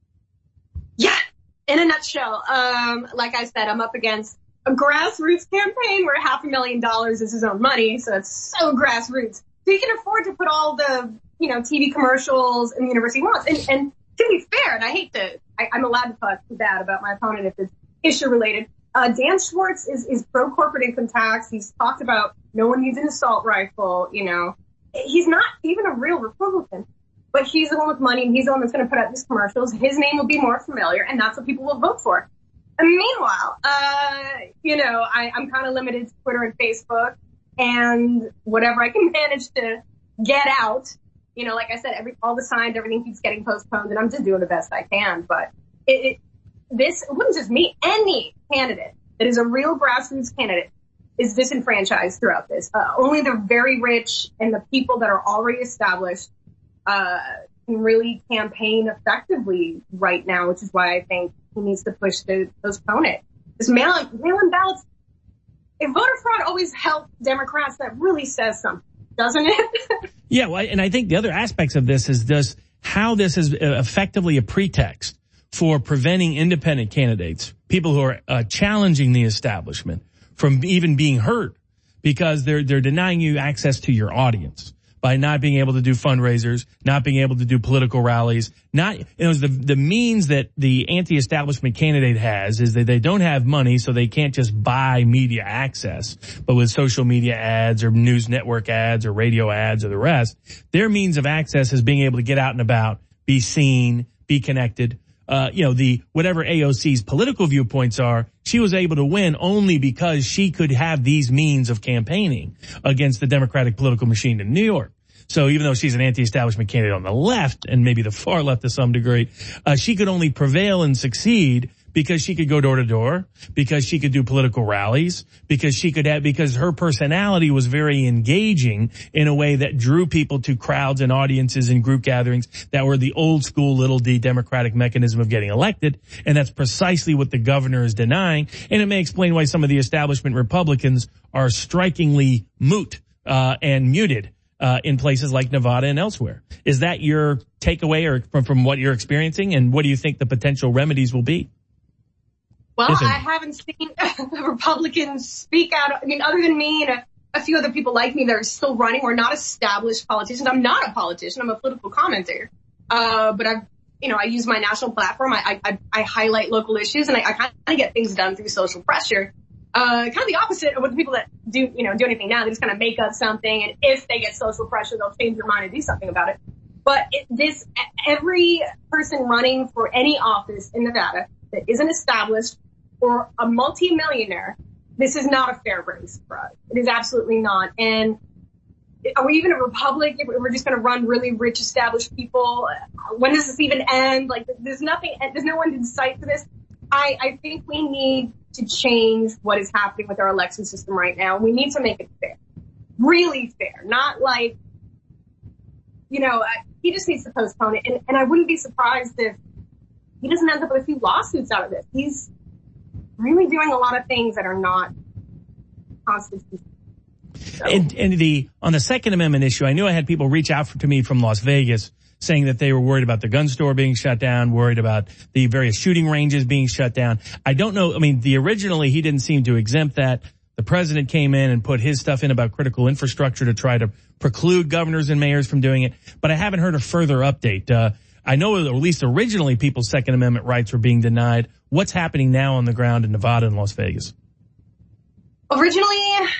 Speaker 8: Yeah, in a nutshell. Like I said, I'm up against a grassroots campaign where $500,000 is his own money, so it's so grassroots. So he can afford to put all the, TV commercials and the university wants. And to be fair, and I'm allowed to talk bad about my opponent if it's issue related. Dan Schwartz is pro corporate income tax. He's talked about no one needs an assault rifle, He's not even a real Republican, but he's the one with money and he's the one that's going to put out these commercials. His name will be more familiar and that's what people will vote for. And meanwhile, I'm kind of limited to Twitter and Facebook and whatever I can manage to get out. Like I said, all the signs, everything keeps getting postponed and I'm just doing the best I can. But it wouldn't just me, any candidate that is a real grassroots candidate is disenfranchised throughout this. Only the very rich and the people that are already established can really campaign effectively right now, which is why I think he needs to push to postpone it. This mail-in ballots, if voter fraud always helps Democrats, that really says something, doesn't it?
Speaker 1: Yeah, well, and I think the other aspects of this is just how this is effectively a pretext for preventing independent candidates, people who are challenging the establishment, from even being heard because they're denying you access to your audience by not being able to do fundraisers, not being able to do political rallies. The means that the anti-establishment candidate has is that they don't have money, so they can't just buy media access. But with social media ads or news network ads or radio ads or the rest, their means of access is being able to get out and about, be seen, be connected. Whatever AOC's political viewpoints are, she was able to win only because she could have these means of campaigning against the Democratic political machine in New York. So even though she's an anti-establishment candidate on the left and maybe the far left to some degree, she could only prevail and succeed because she could go door to door, because she could do political rallies, because her personality was very engaging in a way that drew people to crowds and audiences and group gatherings that were the old school little d democratic mechanism of getting elected. And that's precisely what the governor is denying. And it may explain why some of the establishment Republicans are strikingly moot, and muted, in places like Nevada and elsewhere. Is that your takeaway or from what you're experiencing? And what do you think the potential remedies will be?
Speaker 8: Well, I haven't seen Republicans speak out. I mean, other than me and a few other people like me that are still running, we're not established politicians. I'm not a politician. I'm a political commentator. But I use my national platform. I highlight local issues and I kind of get things done through social pressure. Kind of the opposite of what the people that do anything now. They just kind of make up something, and if they get social pressure, they'll change their mind and do something about it. But every person running for any office in Nevada that isn't established or a multi-millionaire, this is not a fair race for us. It is absolutely not. And are we even a republic if we're just going to run really rich, established people? When does this even end? Like, there's no one to decide for this. I think we need to change what is happening with our election system right now. We need to make it fair. Really fair. Not like, he just needs to postpone it. And I wouldn't be surprised if he doesn't end up with a few lawsuits out of this. He's really doing a lot of things that are not constitutional. So.
Speaker 1: And on the Second Amendment issue, I knew I had people reach out to me from Las Vegas saying that they were worried about the gun store being shut down, worried about the various shooting ranges being shut down. I don't know. I mean, originally he didn't seem to exempt that. The president came in and put his stuff in about critical infrastructure to try to preclude governors and mayors from doing it. But I haven't heard a further update. I know at least originally people's Second Amendment rights were being denied. What's happening now on the ground in Nevada and Las Vegas?
Speaker 8: Originally,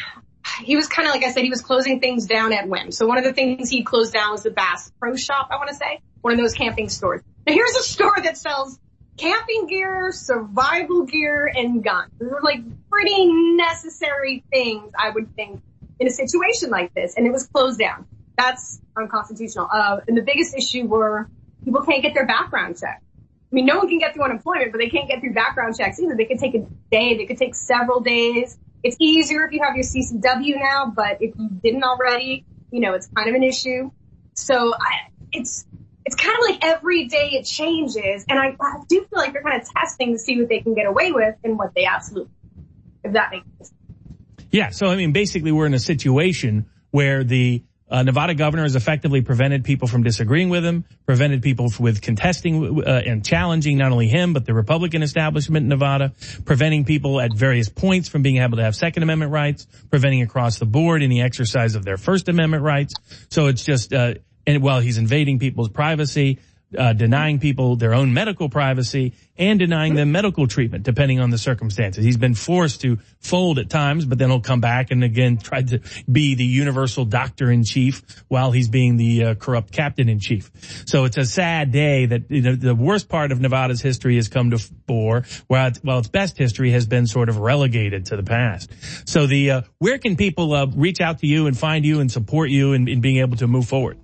Speaker 8: he was kind of, like I said, he was closing things down at whim. So one of the things he closed down was the Bass Pro Shop, I want to say, one of those camping stores. Now here's a store that sells camping gear, survival gear, and guns. Those are like pretty necessary things, I would think, in a situation like this. And it was closed down. That's unconstitutional. And the biggest issue were people can't get their background checked. I mean, no one can get through unemployment, but they can't get through background checks either. They could take a day, they could take several days. It's easier if you have your CCW now, but if you didn't already, it's kind of an issue. So it's kind of like every day it changes, and I do feel like they're kind of testing to see what they can get away with and what they absolutely, if that makes sense.
Speaker 1: Yeah, so I mean, basically we're in a situation where the Nevada governor has effectively prevented people from disagreeing with him, prevented people with contesting and challenging not only him, but the Republican establishment in Nevada, preventing people at various points from being able to have Second Amendment rights, preventing across the board any exercise of their First Amendment rights. So it's just, and while he's invading people's privacy, denying people their own medical privacy and denying them medical treatment, depending on the circumstances. He's been forced to fold at times, but then he'll come back and again try to be the universal doctor in chief while he's being the corrupt captain in chief. So it's a sad day that the worst part of Nevada's history has come to fore, while its best history has been sort of relegated to the past. So where can people reach out to you and find you and support you in being able to move forward?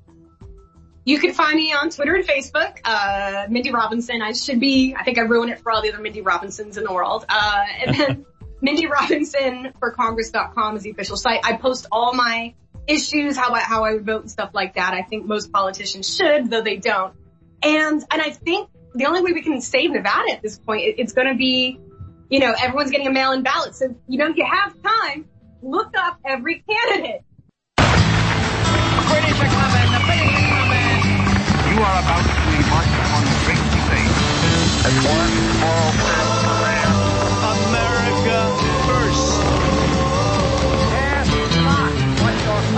Speaker 8: You can find me on Twitter and Facebook, Mindy Robinson. I think I ruined it for all the other Mindy Robinsons in the world. And then Mindy Robinson for Congress.com is the official site. I post all my issues, how I would vote and stuff like that. I think most politicians should, though they don't. And I think the only way we can save Nevada at this point, it's going to be, everyone's getting a mail-in ballot. So, if you have time, look up every candidate.
Speaker 9: You are about to embark on the great debate. And one small step for man. America first. Ask not what your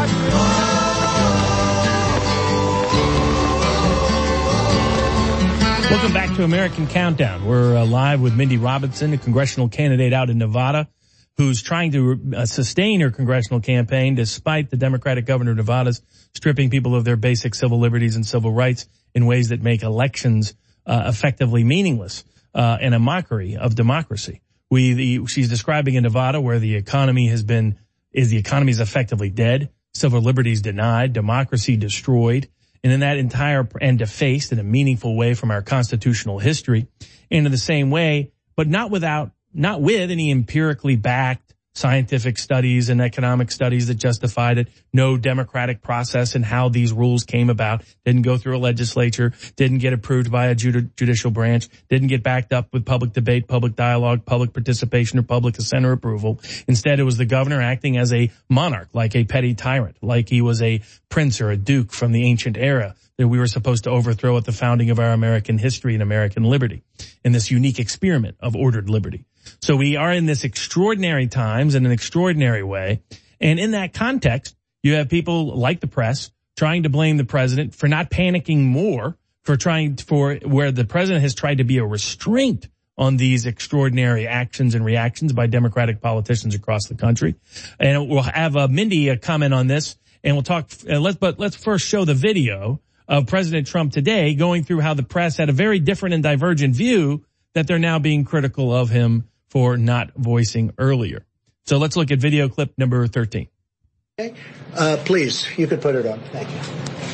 Speaker 9: country.
Speaker 1: Welcome back to American Countdown. We're live with Mindy Robinson, a congressional candidate out in Nevada, who's trying to sustain her congressional campaign despite the Democratic governor of Nevada's stripping people of their basic civil liberties and civil rights in ways that make elections effectively meaningless and a mockery of democracy. She's describing a Nevada where the economy is effectively dead, civil liberties denied, democracy destroyed, and in that entire, and defaced in a meaningful way from our constitutional history. And in the same way, but not with any empirically backed scientific studies and economic studies that justified it. No democratic process in how these rules came about. Didn't go through a legislature. Didn't get approved by a judicial branch. Didn't get backed up with public debate, public dialogue, public participation, or public assent or approval. Instead, it was the governor acting as a monarch, like a petty tyrant, like he was a prince or a duke from the ancient era that we were supposed to overthrow at the founding of our American history and American liberty in this unique experiment of ordered liberty. So we are in this extraordinary times in an extraordinary way. And in that context, you have people like the press trying to blame the president for not panicking more, for where the president has tried to be a restraint on these extraordinary actions and reactions by Democratic politicians across the country. And we'll have Mindy comment on this, and we'll talk. But let's first show the video of President Trump today going through how the press had a very different and divergent view that they're now being critical of him for not voicing earlier. So let's look at video clip number 13.
Speaker 10: Okay. Please, you could put it on. Thank you.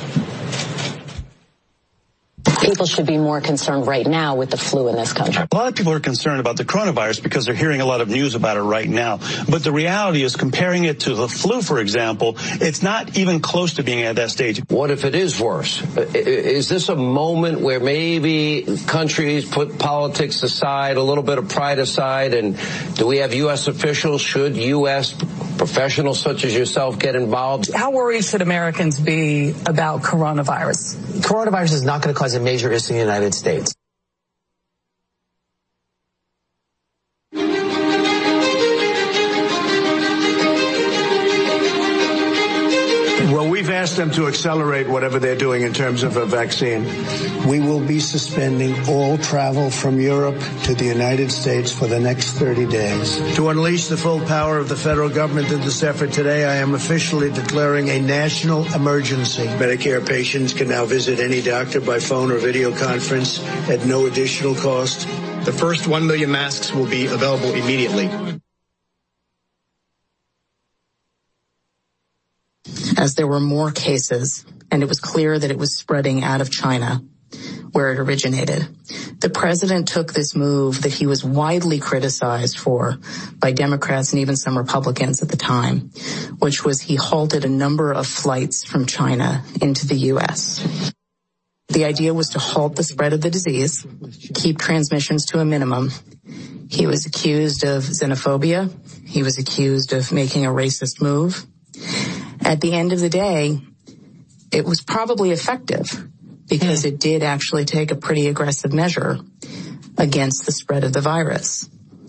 Speaker 11: People should be more concerned right now with the flu in this country.
Speaker 12: A lot of people are concerned about the coronavirus because they're hearing a lot of news about it right now. But the reality is, comparing it to the flu, for example, it's not even close to being at that stage.
Speaker 13: What if it is worse? Is this a moment where maybe countries put politics aside, a little bit of pride aside, and do we have U.S. officials? Should U.S. professionals such as yourself get involved?
Speaker 14: How worried should Americans be about coronavirus?
Speaker 15: Coronavirus is not going to cause a major issue in the United States.
Speaker 10: Well, we've asked them to accelerate whatever they're doing in terms of a vaccine.
Speaker 16: We will be suspending all travel from Europe to the United States for the next 30 days.
Speaker 10: To unleash the full power of the federal government in this effort today, I am officially declaring a national emergency. Medicare patients can now visit any doctor by phone or video conference at no additional cost.
Speaker 17: The first 1 million masks will be available immediately.
Speaker 14: As there were more cases, and it was clear that it was spreading out of China, where it originated, the president took this move that he was widely criticized for by Democrats and even some Republicans at the time, which was he halted a number of flights from China into the U.S. The idea was to halt the spread of the disease, keep transmissions to a minimum. He was accused of xenophobia. He was accused of making a racist move. At the end of the day, it was probably effective because it did actually take a pretty aggressive measure against the spread of the virus.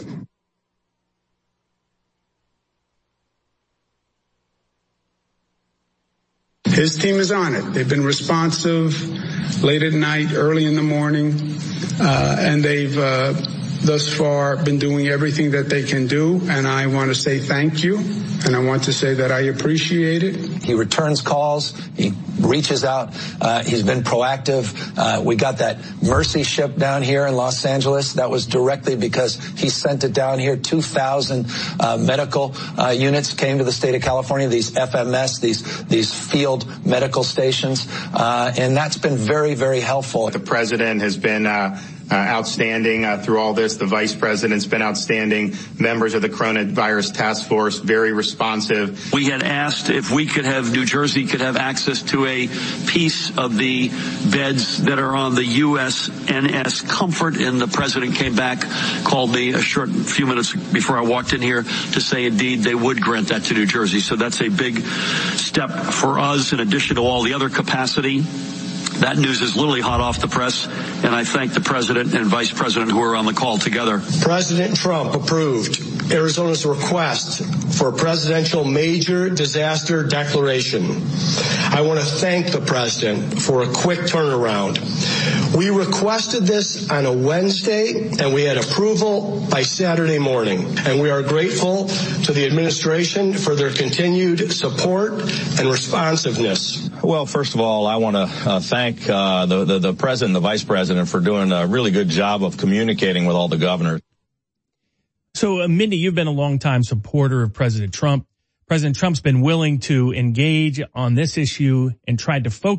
Speaker 18: His team is on it. They've been responsive late at night, early in the morning, and they've thus far been doing everything that they can do, and I want to say thank you, and I want to say that I appreciate it.
Speaker 15: He returns calls. He reaches out. He's been proactive. We got that Mercy ship down here in Los Angeles. That was directly because he sent it down here. 2,000 medical units came to the state of California, these FMS, these field medical stations, and that's been very, very helpful.
Speaker 19: The president has been outstanding through all this. The vice president's been outstanding. Members of the coronavirus task force, very responsive.
Speaker 20: We had asked if we could have, New Jersey could have access to a piece of the beds that are on the USNS Comfort, and the president came back, called me a short few minutes before I walked in here to say indeed they would grant that to New Jersey. So that's a big step for us in addition to all the other capacity. That news is literally hot off the press, and I thank the president and vice president who are on the call together.
Speaker 21: President Trump approved Arizona's request for a presidential major disaster declaration. I want to thank the president for a quick turnaround. We requested this on a Wednesday, and we had approval by Saturday morning. And we are grateful to the administration for their continued support and responsiveness.
Speaker 22: Well, first of all, I want to thank the president and the vice president for doing a really good job of communicating with all the governors.
Speaker 1: So, Mindy, you've been a longtime supporter of President Trump. President Trump's been willing to engage on this issue and tried to focus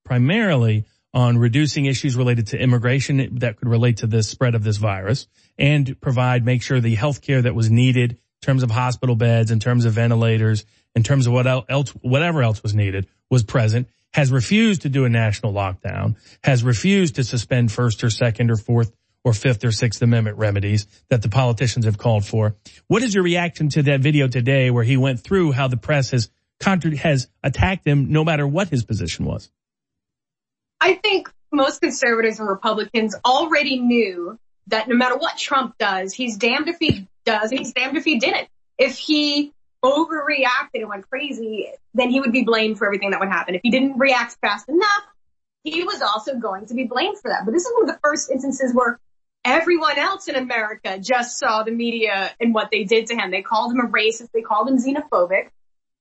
Speaker 1: primarily on reducing issues related to immigration that could relate to the spread of this virus and make sure the health care that was needed in terms of hospital beds, in terms of ventilators, in terms of whatever else was needed was present, has refused to do a national lockdown, has refused to suspend First or Second or Fourth or Fifth or Sixth Amendment remedies that the politicians have called for. What is your reaction to that video today where he went through how the press has attacked him no matter what his position was?
Speaker 8: I think most conservatives and Republicans already knew that no matter what Trump does, he's damned if he does and he's damned if he didn't. If he overreacted and went crazy, then he would be blamed for everything that would happen. If he didn't react fast enough, he was also going to be blamed for that. But this is one of the first instances where everyone else in America just saw the media and what they did to him. They called him a racist. They called him xenophobic.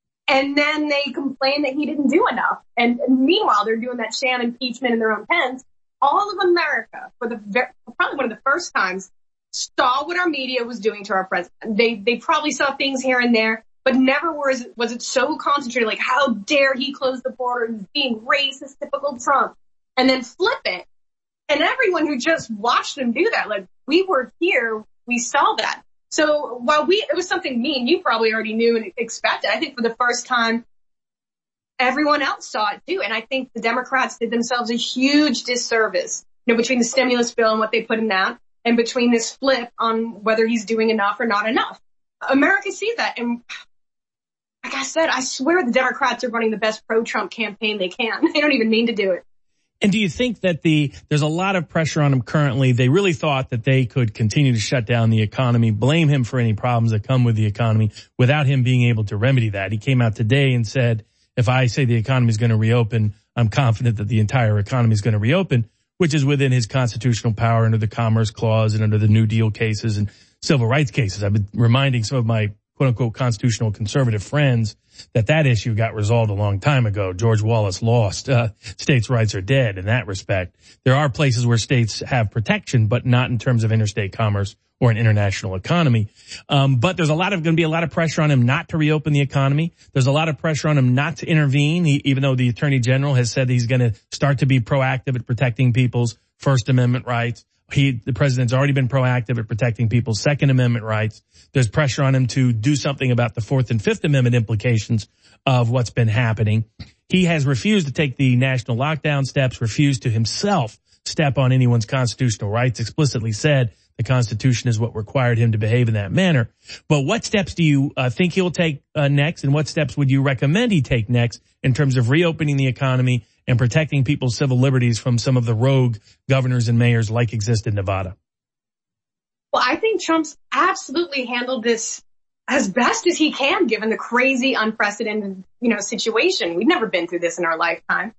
Speaker 8: And then they complained that he didn't do enough. And meanwhile, they're doing that sham impeachment in their own pens. All of America, for probably one of the first times, saw what our media was doing to our president. They probably saw things here and there, but never was it so concentrated, like how dare he close the border, he's being racist, typical Trump, and then flip it. And everyone who just watched him do that, like we were here, we saw that. So while it was something me and you probably already knew and expected, I think for the first time, everyone else saw it too. And I think the Democrats did themselves a huge disservice, between the stimulus bill and what they put in that, and between this flip on whether he's doing enough or not enough. America sees that. And like I said, I swear the Democrats are running the best pro-Trump campaign they can. They don't even mean to do it.
Speaker 1: And do you think that there's a lot of pressure on him currently? They really thought that they could continue to shut down the economy, blame him for any problems that come with the economy without him being able to remedy that. He came out today and said, if I say the economy is going to reopen, I'm confident that the entire economy is going to reopen, which is within his constitutional power under the Commerce Clause and under the New Deal cases and civil rights cases. I've been reminding some of my quote-unquote constitutional conservative friends that issue got resolved a long time ago. George Wallace lost. States' rights are dead in that respect. There are places where states have protection, but not in terms of interstate commerce or an international economy. But there's going to be a lot of pressure on him not to reopen the economy. There's a lot of pressure on him not to intervene, even though the Attorney General has said he's going to start to be proactive at protecting people's First Amendment rights. The president's already been proactive at protecting people's Second Amendment rights. There's pressure on him to do something about the Fourth and Fifth Amendment implications of what's been happening. He has refused to take the national lockdown steps, refused to himself step on anyone's constitutional rights, explicitly said the Constitution is what required him to behave in that manner. But what steps do you think he'll take next, and what steps would you recommend he take next in terms of reopening the economy and protecting people's civil liberties from some of the rogue governors and mayors like exist in Nevada?
Speaker 8: Well, I think Trump's absolutely handled this as best as he can, given the crazy, unprecedented, situation. We've never been through this in our lifetime.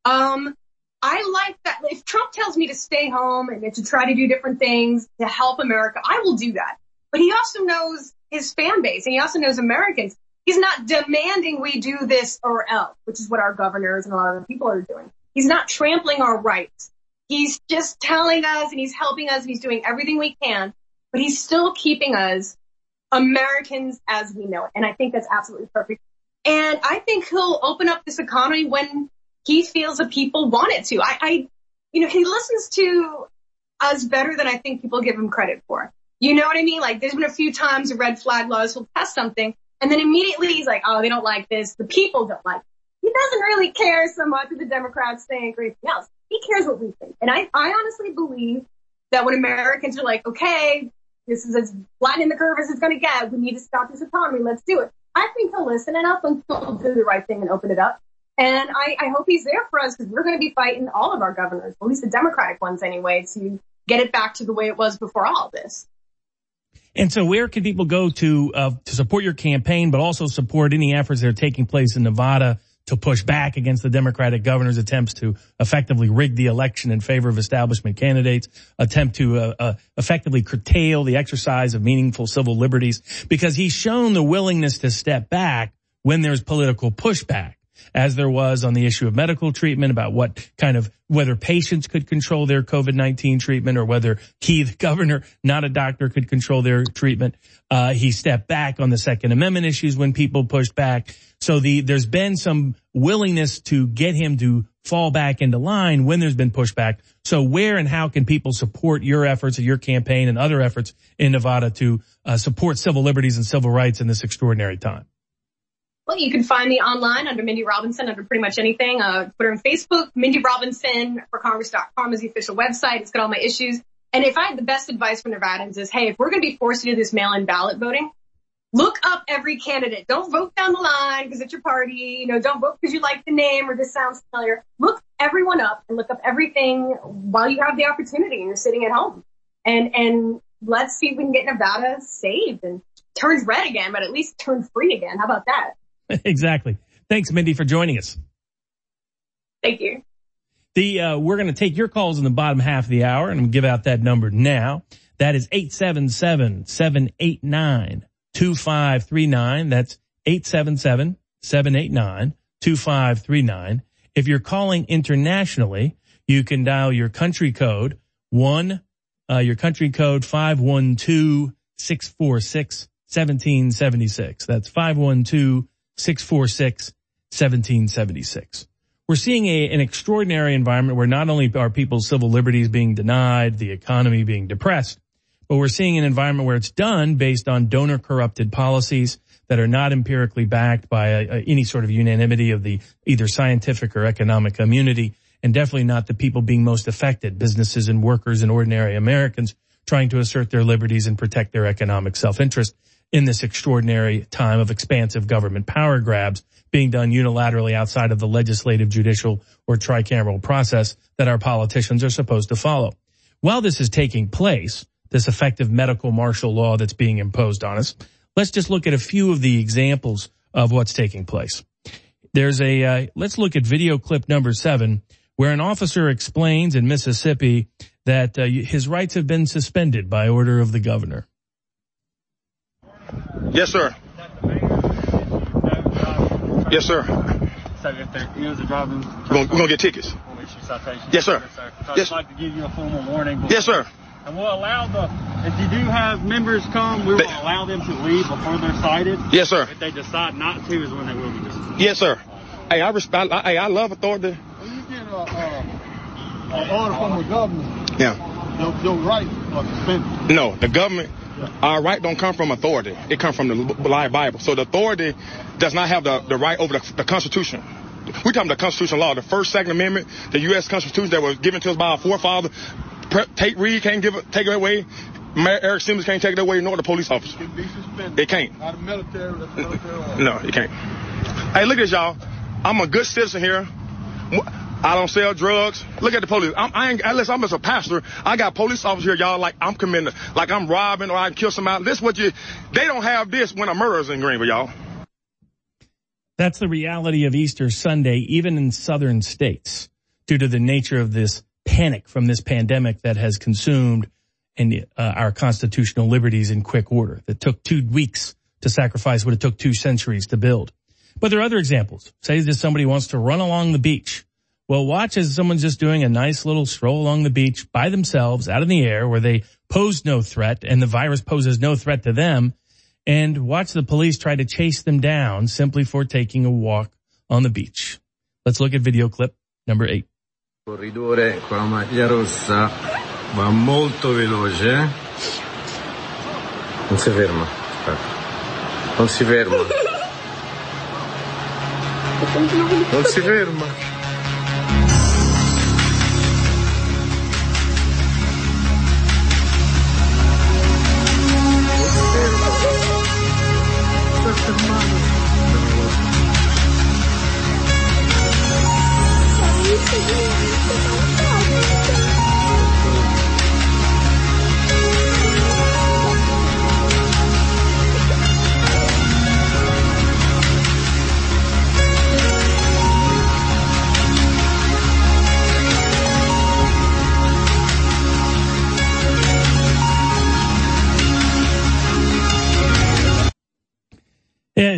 Speaker 8: I like that. If Trump tells me to stay home and to try to do different things to help America, I will do that. But he also knows his fan base, and he also knows Americans. He's not demanding we do this or else, which is what our governors and a lot of people are doing. He's not trampling our rights. He's just telling us, and he's helping us, and he's doing everything we can, but he's still keeping us Americans as we know it. And I think that's absolutely perfect. And I think he'll open up this economy when he feels that people want it to. He listens to us better than I think people give him credit for. You know what I mean? Like, there's been a few times the red flag laws, he'll test something, and then immediately he's like, oh, they don't like this. The people don't like it. He doesn't really care so much what the Democrats think or anything else. He cares what we think. And I honestly believe that when Americans are like, okay, this is as flattening the curve as it's going to get, we need to stop this economy, let's do it. I think he'll listen, and I think he'll do the right thing and open it up. And I hope he's there for us, because we're going to be fighting all of our governors, at least the Democratic ones anyway, to get it back to the way it was before all of this.
Speaker 1: And so where can people go to support your campaign, but also support any efforts that are taking place in Nevada to push back against the Democratic governor's attempts to effectively rig the election in favor of establishment candidates, attempt to effectively curtail the exercise of meaningful civil liberties, because he's shown the willingness to step back when there's political pushback. as there was on the issue of medical treatment about whether patients could control their COVID-19 treatment or whether he, the governor, not a doctor, could control their treatment. He stepped back on the Second Amendment issues when people pushed back. So there's been some willingness to get him to fall back into line when there's been pushback. So where and how can people support your efforts, your campaign, and other efforts in Nevada to support civil liberties and civil rights in this extraordinary time?
Speaker 8: Well, you can find me online under Mindy Robinson under pretty much anything, Twitter and Facebook. Mindy Robinson for Congress.com is the official website. It's got all my issues. And if I had the best advice for Nevadans is, hey, if we're going to be forced to do this mail-in ballot voting, look up every candidate. Don't vote down the line because it's your party. Don't vote because you like the name or this sounds familiar. Look everyone up and look up everything while you have the opportunity and you're sitting at home. And let's see if we can get Nevada saved and turns red again, but at least turns free again. How about that?
Speaker 1: Exactly. Thanks, Mindy, for joining us.
Speaker 8: Thank you.
Speaker 1: We're going to take your calls in the bottom half of the hour and we'll give out that number now. That is 877-789-2539. That's 877-789-2539. If you're calling internationally, you can dial your country code 512-646-1776. That's 512-646-1776. We're seeing an extraordinary environment where not only are people's civil liberties being denied, the economy being depressed, but we're seeing an environment where it's done based on donor corrupted policies that are not empirically backed by any sort of unanimity of the either scientific or economic community, and definitely not the people being most affected, businesses and workers and ordinary Americans trying to assert their liberties and protect their economic self-interest in this extraordinary time of expansive government power grabs being done unilaterally outside of the legislative, judicial, or tricameral process that our politicians are supposed to follow. While this is taking place, this effective medical martial law that's being imposed on us, let's just look at a few of the examples of what's taking place. Let's look at video clip number 7, where an officer explains in Mississippi that his rights have been suspended by order of the governor.
Speaker 2: Yes, sir. Yes, sir.
Speaker 3: So if there is a driving...
Speaker 2: We're going to get tickets.
Speaker 3: We'll issue citations.
Speaker 2: Yes, sir.
Speaker 3: So I'd like to give you a formal warning.
Speaker 2: Yes, sir.
Speaker 3: And we'll allow if you do have members come, we will allow them to leave before they're cited.
Speaker 2: Yes, sir.
Speaker 3: If they decide not to is when they will be dismissed.
Speaker 2: Yes, sir. Hey, I love authority.
Speaker 23: When you get an order from the government,
Speaker 2: yeah,
Speaker 23: your rights are suspended.
Speaker 2: No, the government... Our right don't come from authority. It comes from the live Bible. So the authority does not have the right over the Constitution. We're talking about the constitutional law, the First, Second Amendment, the U.S. Constitution that was given to us by our forefathers. Tate Reed can't take it away. Mayor Eric Simmons can't take it away, nor the police officer.
Speaker 23: It can be suspended.
Speaker 2: It can't.
Speaker 23: Not a military order.
Speaker 2: No, it can't. Hey, look at this, y'all. I'm a good citizen here. I don't sell drugs. Look at the police. Unless I'm just a pastor, I got police officers here, y'all, like I'm committing, like I'm robbing or I can kill somebody. They don't have this when a murderer's in Greenville, y'all.
Speaker 1: That's the reality of Easter Sunday, even in southern states, due to the nature of this panic from this pandemic that has consumed our constitutional liberties in quick order, that took 2 weeks to sacrifice what it took 2 centuries to build. But there are other examples. Say that somebody wants to run along the beach. Well, watch as someone's just doing a nice little stroll along the beach by themselves out in the air where they pose no threat and the virus poses no threat to them, and watch the police try to chase them down simply for taking a walk on the beach. Let's look at video clip number 8.
Speaker 24: Corridore con la maglia rossa va molto veloce. Non si ferma. Non si ferma. Non si ferma.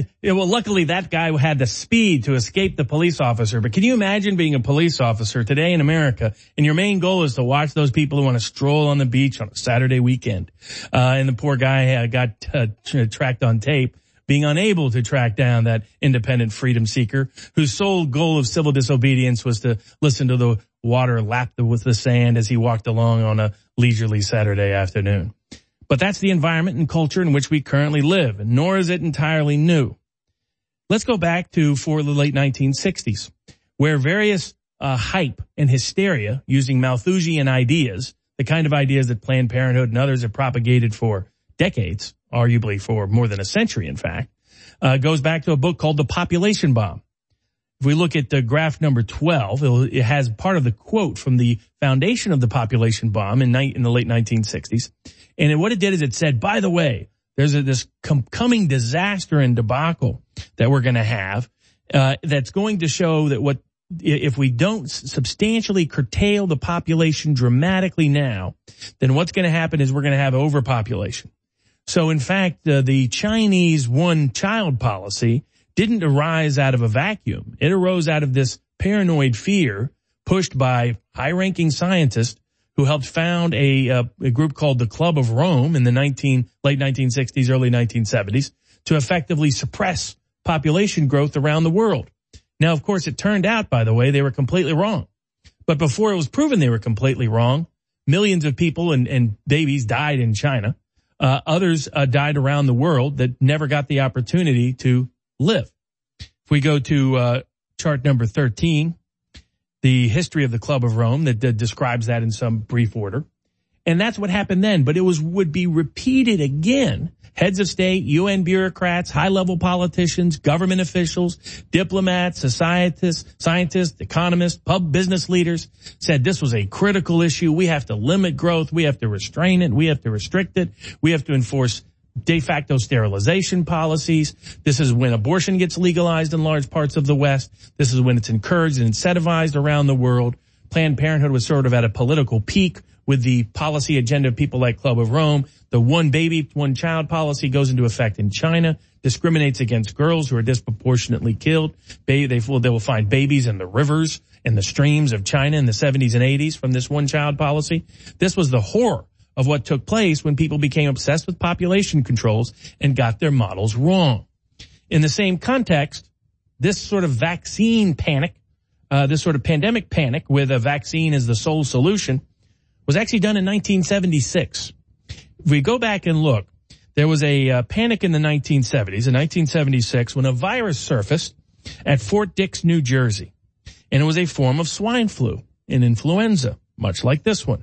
Speaker 1: luckily that guy had the speed to escape the police officer. But can you imagine being a police officer today in America and your main goal is to watch those people who want to stroll on the beach on a Saturday weekend? And the poor guy got tracked on tape, being unable to track down that independent freedom seeker whose sole goal of civil disobedience was to listen to the water lap with the sand as he walked along on a leisurely Saturday afternoon. But that's the environment and culture in which we currently live, and nor is it entirely new. Let's go back to the late 1960s, where various hype and hysteria using Malthusian ideas, the kind of ideas that Planned Parenthood and others have propagated for decades, arguably for more than a century, in fact, goes back to a book called The Population Bomb. If we look at the graph number 12, it has part of the quote from the foundation of the population bomb in the late 1960s. And what it did is it said, by the way, there's this coming disaster and debacle that we're going to have that's going to show that if we don't substantially curtail the population dramatically now, then what's going to happen is we're going to have overpopulation. So, in fact, the Chinese one-child policy didn't arise out of a vacuum. It arose out of this paranoid fear pushed by high-ranking scientists who helped found a group called the Club of Rome in the late 1960s, early 1970s to effectively suppress population growth around the world. Now, of course, it turned out, by the way, they were completely wrong. But before it was proven they were completely wrong, millions of people and babies died in China. Others died around the world that never got the opportunity to live. If we go to chart number 13, the history of the Club of Rome that describes that in some brief order. And that's what happened then, but it would be repeated again. Heads of state, UN bureaucrats, high-level politicians, government officials, diplomats, scientists, economists, business leaders said this was a critical issue. We have to limit growth. We have to restrain it. We have to restrict it. We have to enforce de facto sterilization policies. This is when abortion gets legalized in large parts of the West. This is when it's encouraged and incentivized around the world. Planned Parenthood was sort of at a political peak with the policy agenda of people like Club of Rome. The one baby, one child policy goes into effect in China, discriminates against girls who are disproportionately killed. They will find babies in the rivers and the streams of China in the 70s and 80s from this one child policy. This was the horror of what took place when people became obsessed with population controls and got their models wrong. In the same context, this sort of vaccine panic, this sort of pandemic panic with a vaccine as the sole solution was actually done in 1976. If we go back and look, there was a panic in the 1970s, in 1976, when a virus surfaced at Fort Dix, New Jersey. And it was a form of swine flu, an influenza, much like this one.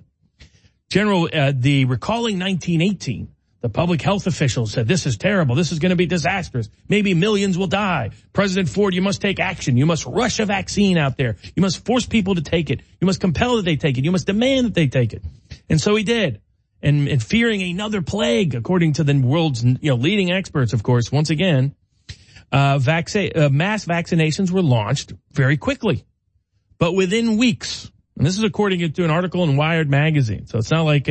Speaker 1: The recalling 1918, the public health officials said, this is terrible. This is going to be disastrous. Maybe millions will die. President Ford, you must take action. You must rush a vaccine out there. You must force people to take it. You must compel that they take it. You must demand that they take it. And so he did. And fearing another plague, according to the world's leading experts, of course, once again, mass vaccinations were launched very quickly. But within weeks, and this is according to an article in Wired magazine, so it's not like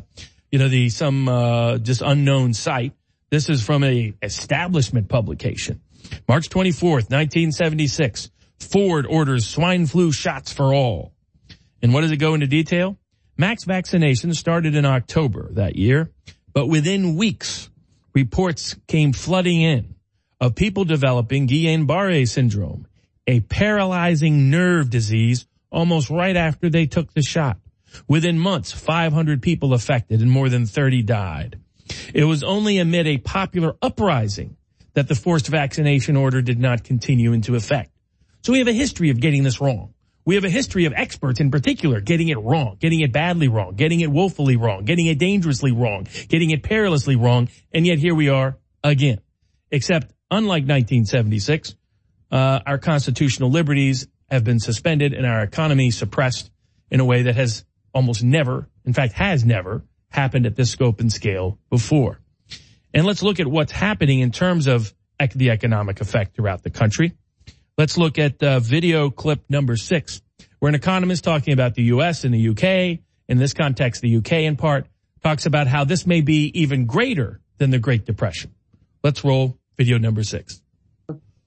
Speaker 1: just unknown site. This is from a establishment publication. March 24th, 1976, Ford orders swine flu shots for all. And what does it go into detail? Mass vaccinations started in October that year, but within weeks, reports came flooding in of people developing Guillain-Barré syndrome, a paralyzing nerve disease, almost right after they took the shot. Within months, 500 people affected and more than 30 died. It was only amid a popular uprising that the forced vaccination order did not continue into effect. So we have a history of getting this wrong. We have a history of experts in particular getting it wrong, getting it badly wrong, getting it woefully wrong, getting it dangerously wrong, getting it perilously wrong, and yet here we are again. Except, unlike 1976, our constitutional liberties have been suspended and our economy suppressed in a way that has almost never, in fact, has never happened at this scope and scale before. And let's look at what's happening in terms of the economic effect throughout the country. Let's look at video clip number 6, where an economist talking about the U.S. and the U.K., in this context, the U.K. in part, talks about how this may be even greater than the Great Depression. Let's roll video number 6.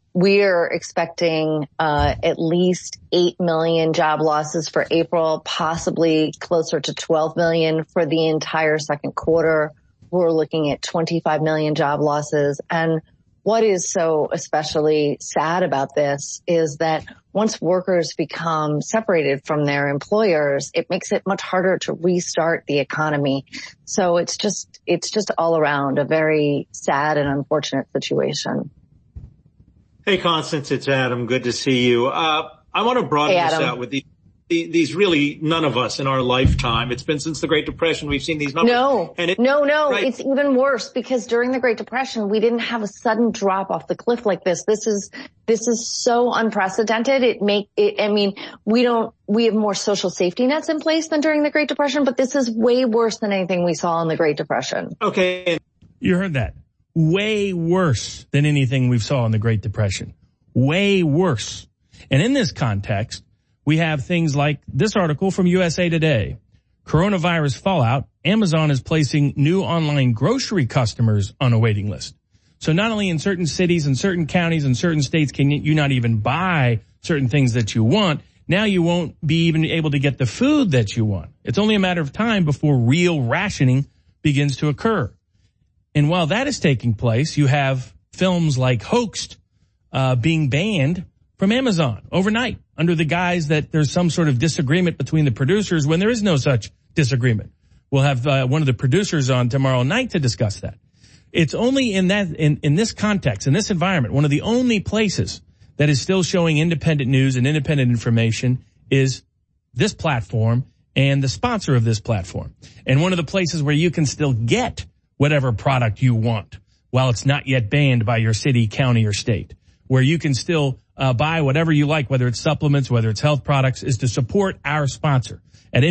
Speaker 4: we're expecting at least 8 million job losses for April, possibly closer to 12 million for the entire second quarter. We're looking at 25 million job losses. And what is so especially sad about this is that once workers become separated from their employers, it makes it much harder to restart the economy. So it's just all around a very sad and unfortunate situation.
Speaker 5: Hey, Constance, it's Adam. Good to see you. I want to broaden this out with these really none of us in our lifetime. It's been since the Great Depression we've seen these numbers.
Speaker 4: No.
Speaker 5: Right.
Speaker 4: It's even worse because during the Great Depression, we didn't have a sudden drop off the cliff like this. This is so unprecedented. We have more social safety nets in place than during the Great Depression, but this is way worse than anything we saw in the Great Depression.
Speaker 5: Okay.
Speaker 1: You heard that. Way worse than anything we saw in the Great Depression. Way worse. And in this context, we have things like this article from USA Today. Coronavirus fallout, Amazon is placing new online grocery customers on a waiting list. So not only in certain cities and certain counties and certain states can you not even buy certain things that you want, now you won't be even able to get the food that you want. It's only a matter of time before real rationing begins to occur. And while that is taking place, you have films like Hoaxed being banned from Amazon overnight under the guise that there's some sort of disagreement between the producers when there is no such disagreement. We'll have one of the producers on tomorrow night to discuss that. It's only in this context, in this environment, one of the only places that is still showing independent news and independent information is this platform and the sponsor of this platform. And one of the places where you can still get whatever product you want while it's not yet banned by your city, county, or state, where you can still buy whatever you like, whether it's supplements, whether it's health products, is to support our sponsor at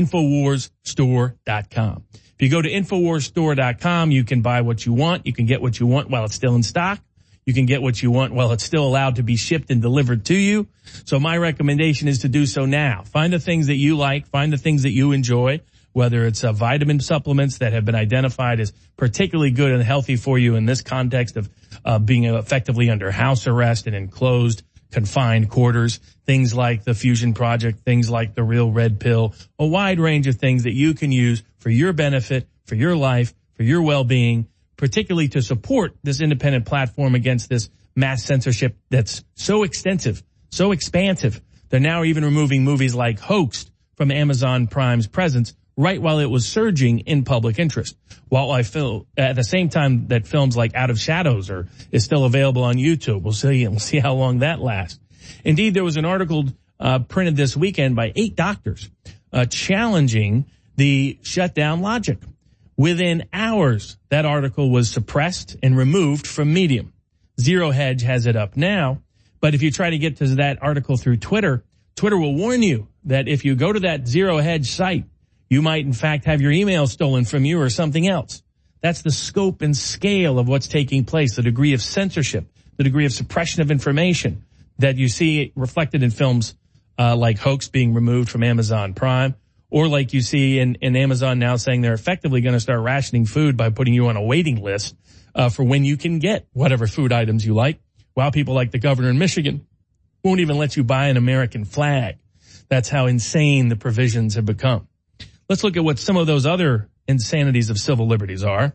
Speaker 1: InfoWarsStore.com. If you go to InfoWarsStore.com, you can buy what you want. You can get what you want while it's still in stock. You can get what you want while it's still allowed to be shipped and delivered to you. So my recommendation is to do so now. Find the things that you like. Find the things that you enjoy, whether it's vitamin supplements that have been identified as particularly good and healthy for you in this context of being effectively under house arrest and enclosed, confined quarters, things like the Fusion Project, things like the Real Red Pill, a wide range of things that you can use for your benefit, for your life, for your well-being, particularly to support this independent platform against this mass censorship that's so extensive, so expansive. They're now even removing movies like Hoaxed from Amazon Prime's presence right while it was surging in public interest. While I feel at the same time that films like Out of Shadows is still available on YouTube. We'll see how long that lasts. Indeed, there was an article printed this weekend by 8 doctors challenging the shutdown logic. Within hours, that article was suppressed and removed from Medium. Zero Hedge has it up now, but if you try to get to that article through Twitter, Twitter will warn you that if you go to that Zero Hedge site, you might in fact have your email stolen from you or something else. That's the scope and scale of what's taking place, the degree of censorship, the degree of suppression of information that you see reflected in films like Hoax being removed from Amazon Prime, or like you see in Amazon now saying they're effectively going to start rationing food by putting you on a waiting list for when you can get whatever food items you like, while people like the governor in Michigan won't even let you buy an American flag. That's how insane the provisions have become. Let's look at what some of those other insanities of civil liberties are.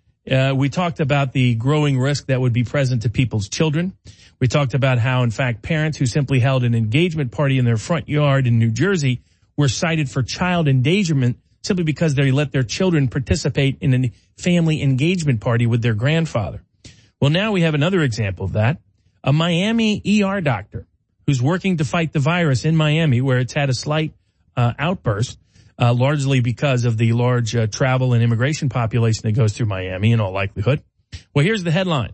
Speaker 1: We talked about the growing risk that would be present to people's children. We talked about how, in fact, parents who simply held an engagement party in their front yard in New Jersey were cited for child endangerment simply because they let their children participate in a family engagement party with their grandfather. Well, now we have another example of that. A Miami ER doctor who's working to fight the virus in Miami, where it's had a slight outburst, largely because of the large travel and immigration population that goes through Miami in all likelihood. Well, here's the headline.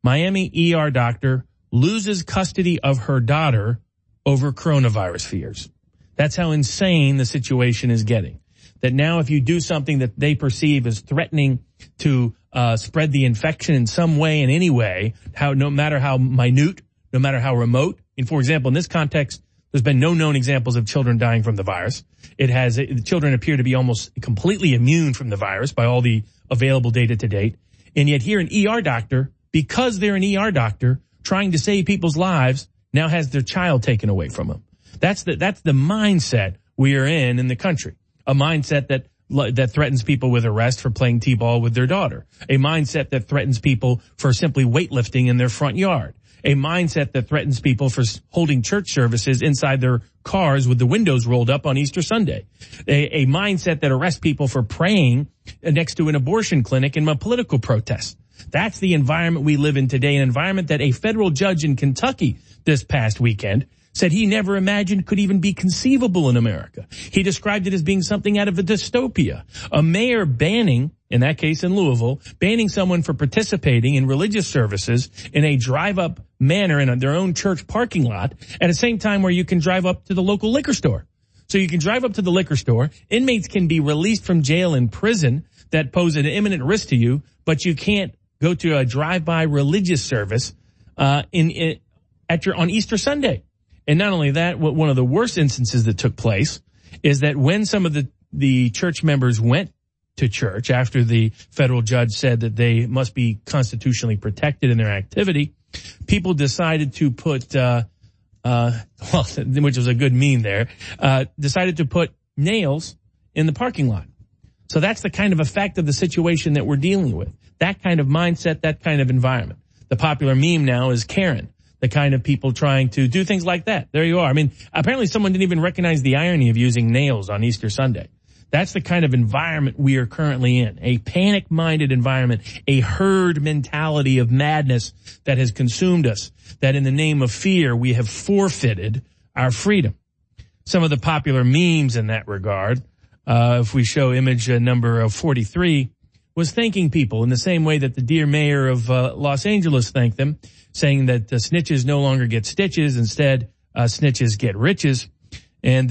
Speaker 1: Miami ER doctor loses custody of her daughter over coronavirus fears. That's how insane the situation is getting. That now if you do something that they perceive as threatening to spread the infection in some way, in any way, no matter how minute, no matter how remote. And for example, in this context, there's been no known examples of children dying from the virus. The children appear to be almost completely immune from the virus by all the available data to date. And yet here an ER doctor, because they're an ER doctor, trying to save people's lives now has their child taken away from them. That's the mindset we are in the country. A mindset that threatens people with arrest for playing t-ball with their daughter. A mindset that threatens people for simply weightlifting in their front yard. A mindset that threatens people for holding church services inside their cars with the windows rolled up on Easter Sunday. A mindset that arrests people for praying next to an abortion clinic in a political protest. That's the environment we live in today, an environment that a federal judge in Kentucky this past weekend said he never imagined could even be conceivable in America. He described it as being something out of a dystopia. A mayor banning, in that case in Louisville, banning someone for participating in religious services in a drive-up manner in their own church parking lot at the same time where you can drive up to the local liquor store. So you can drive up to the liquor store. Inmates can be released from jail and prison that pose an imminent risk to you, but you can't go to a drive-by religious service on Easter Sunday. And not only that, one of the worst instances that took place is that when some of the church members went to church after the federal judge said that they must be constitutionally protected in their activity, people decided to put, which was a good meme there, decided to put nails in the parking lot. So that's the kind of effect of the situation that we're dealing with. That kind of mindset, that kind of environment. The popular meme now is Karen. The kind of people trying to do things like that. There you are. I mean, apparently someone didn't even recognize the irony of using nails on Easter Sunday. That's the kind of environment we are currently in. A panic-minded environment, a herd mentality of madness that has consumed us, that in the name of fear, we have forfeited our freedom. Some of the popular memes in that regard, if we show image number 43, was thanking people in the same way that the dear mayor of Los Angeles thanked them, saying that snitches no longer get stitches, instead snitches get riches. And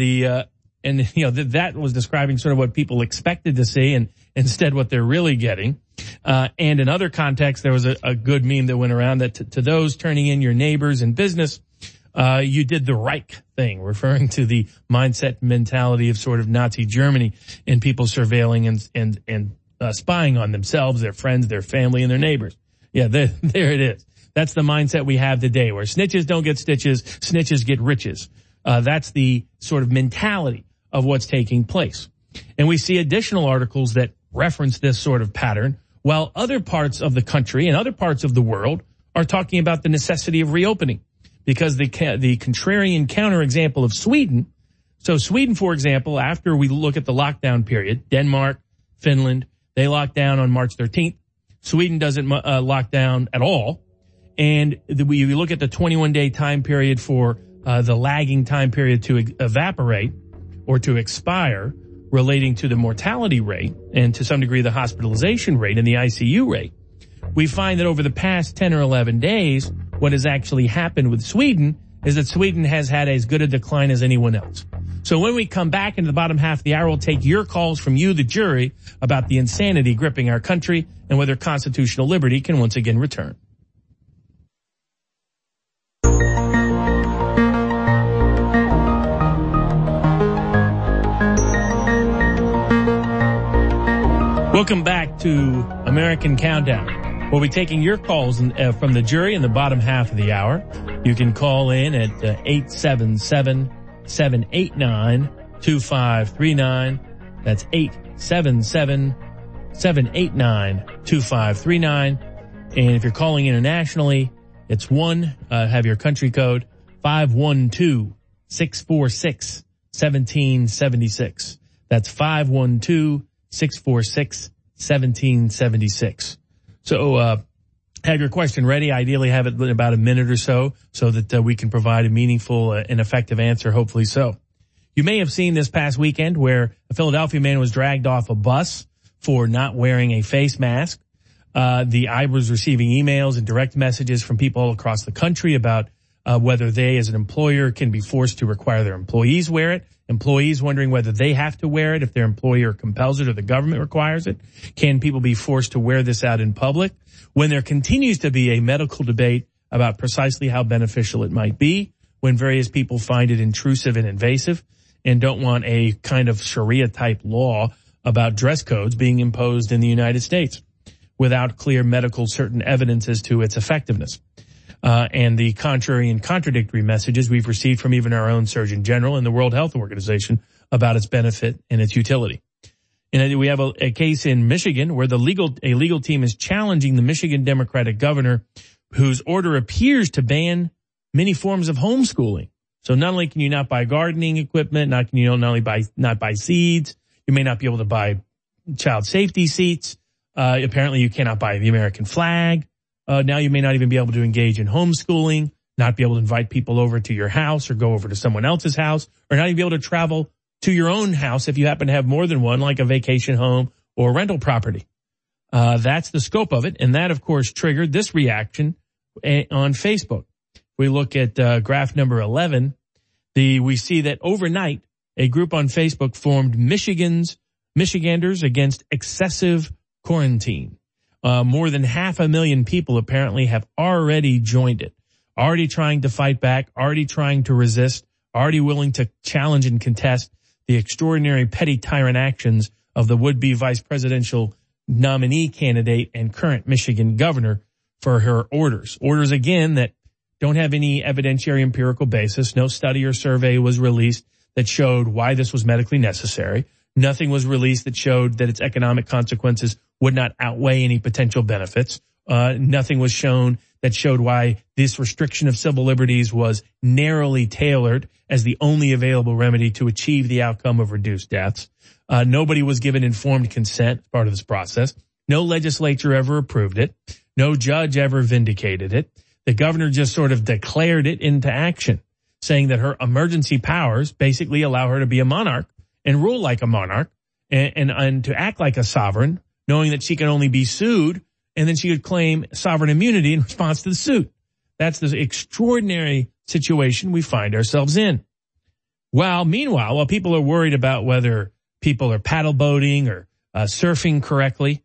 Speaker 1: that was describing sort of what people expected to see and instead what they're really getting. And in other contexts, there was a good meme that went around that to those turning in your neighbors in business, you did the Reich thing, referring to the mindset and mentality of sort of Nazi Germany and people surveilling and spying on themselves, their friends, their family, and their neighbors. Yeah, there it is. That's the mindset we have today, where snitches don't get stitches, snitches get riches. That's the sort of mentality of what's taking place. And we see additional articles that reference this sort of pattern, while other parts of the country and other parts of the world are talking about the necessity of reopening. Because the contrarian counterexample of Sweden. So Sweden, for example, after we look at the lockdown period, Denmark, Finland, they locked down on March 13th. Sweden doesn't lock down at all. And we look at the 21-day time period for the lagging time period to evaporate or to expire relating to the mortality rate and to some degree the hospitalization rate and the ICU rate. We find that over the past 10 or 11 days, what has actually happened with Sweden is that Sweden has had as good a decline as anyone else. So when we come back into the bottom half of the hour, we'll take your calls from you, the jury, about the insanity gripping our country and whether constitutional liberty can once again return. Welcome back to American Countdown. We'll be taking your calls from the jury in the bottom half of the hour. You can call in at 877-789-2539. That's 877-789-2539. And if you're calling internationally, it's have your country code, 512-646-1776. That's 512-646-1776. So, have your question ready. Ideally have it in about a minute or so that we can provide a meaningful and effective answer, hopefully so. You may have seen this past weekend where a Philadelphia man was dragged off a bus for not wearing a face mask. I was receiving emails and direct messages from people all across the country about whether they as an employer can be forced to require their employees wear it. Employees wondering whether they have to wear it if their employer compels it or the government requires it. Can people be forced to wear this out in public? When there continues to be a medical debate about precisely how beneficial it might be, when various people find it intrusive and invasive and don't want a kind of Sharia-type law about dress codes being imposed in the United States without clear medical certain evidence as to its effectiveness. and the contrary and contradictory messages we've received from even our own Surgeon General and the World Health Organization about its benefit and its utility. And we have a case in Michigan where a legal team is challenging the Michigan Democratic governor, whose order appears to ban many forms of homeschooling. So not only can you not buy gardening equipment, not only buy seeds, you may not be able to buy child safety seats. Apparently you cannot buy the American flag. Now you may not even be able to engage in homeschooling, not be able to invite people over to your house or go over to someone else's house, or not even be able to travel to your own house if you happen to have more than one, like a vacation home or rental property. That's the scope of it. And that, of course, triggered this reaction on Facebook. We look at graph number 11. We see that overnight, a group on Facebook formed Michiganders Against Excessive Quarantine. More than 500,000 people apparently have already joined it, already trying to fight back, already trying to resist, already willing to challenge and contest the extraordinary petty tyrant actions of the would-be vice presidential nominee candidate and current Michigan governor for her orders. Orders, again, that don't have any evidentiary empirical basis. No study or survey was released that showed why this was medically necessary. Nothing was released that showed that its economic consequences would not outweigh any potential benefits. Nothing was shown that showed why this restriction of civil liberties was narrowly tailored as the only available remedy to achieve the outcome of reduced deaths. Nobody was given informed consent as part of this process. No legislature ever approved it. No judge ever vindicated it. The governor just sort of declared it into action, saying that her emergency powers basically allow her to be a monarch and rule like a monarch and to act like a sovereign, knowing that she can only be sued and then she could claim sovereign immunity in response to the suit. That's the extraordinary situation we find ourselves in. Meanwhile, while people are worried about whether people are paddle boating or surfing correctly,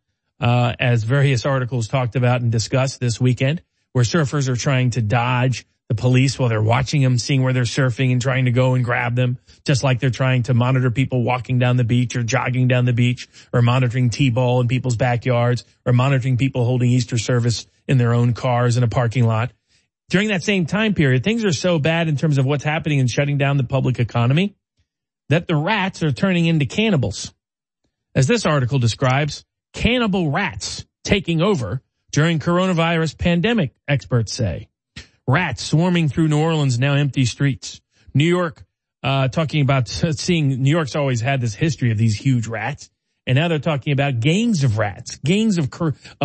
Speaker 1: as various articles talked about and discussed this weekend, where surfers are trying to dodge the police while they're watching them, seeing where they're surfing and trying to go and grab them, just like they're trying to monitor people walking down the beach or jogging down the beach or monitoring T-ball in people's backyards or monitoring people holding Easter service in their own cars in a parking lot. During that same time period, things are so bad in terms of what's happening and shutting down the public economy that the rats are turning into cannibals. As this article describes, cannibal rats taking over during coronavirus pandemic, experts say. Rats swarming through New Orleans' now empty streets. New York, talking about seeing, New York's always had this history of these huge rats. And now they're talking about gangs of rats, gangs of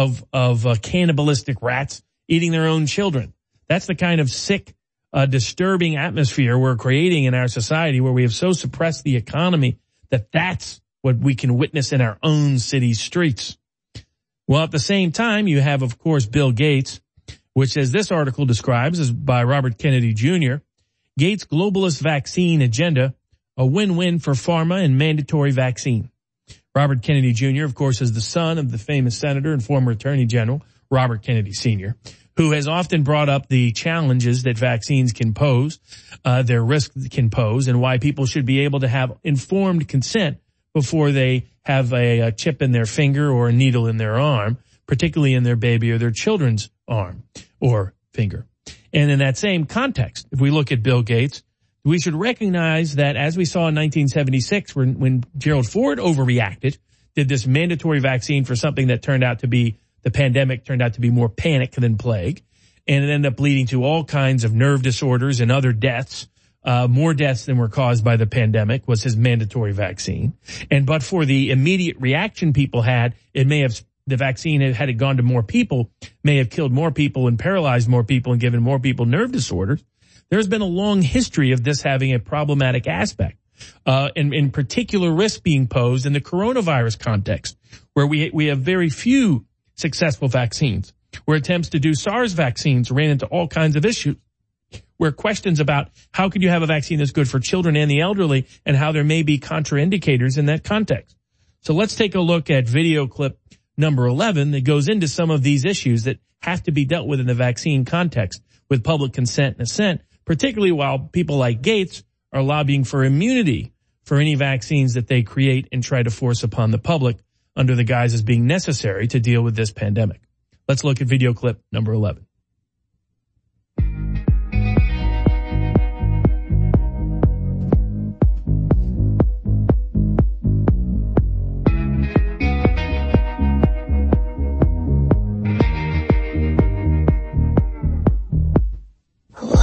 Speaker 1: cannibalistic rats eating their own children. That's the kind of sick, disturbing atmosphere we're creating in our society, where we have so suppressed the economy that that's what we can witness in our own city streets. Well, at the same time, you have, of course, Bill Gates, which, as this article describes, is by Robert Kennedy Jr., Gates' globalist vaccine agenda, a win-win for pharma and mandatory vaccine. Robert Kennedy Jr., of course, is the son of the famous senator and former attorney general, Robert Kennedy Sr., who has often brought up the challenges that vaccines can pose, their risks can pose, and why people should be able to have informed consent before they have a chip in their finger or a needle in their arm, particularly in their baby or their children's arm or finger. And in that same context, if we look at Bill Gates, we should recognize that, as we saw in 1976 when Gerald Ford overreacted, did this mandatory vaccine for something that turned out to be, the pandemic turned out to be more panic than plague, and it ended up leading to all kinds of nerve disorders and other deaths. More deaths than were caused by the pandemic was his mandatory vaccine. But for the immediate reaction people had, the vaccine, had it gone to more people, may have killed more people and paralyzed more people and given more people nerve disorders. There's been a long history of this having a problematic aspect, and in particular risk being posed in the coronavirus context, where we have very few successful vaccines, where attempts to do SARS vaccines ran into all kinds of issues, where questions about how could you have a vaccine that's good for children and the elderly, and how there may be contraindicators in that context. So let's take a look at video clip number 11 that goes into some of these issues that have to be dealt with in the vaccine context with public consent and assent, particularly while people like Gates are lobbying for immunity for any vaccines that they create and try to force upon the public under the guise as being necessary to deal with this pandemic. Let's look at video clip number 11.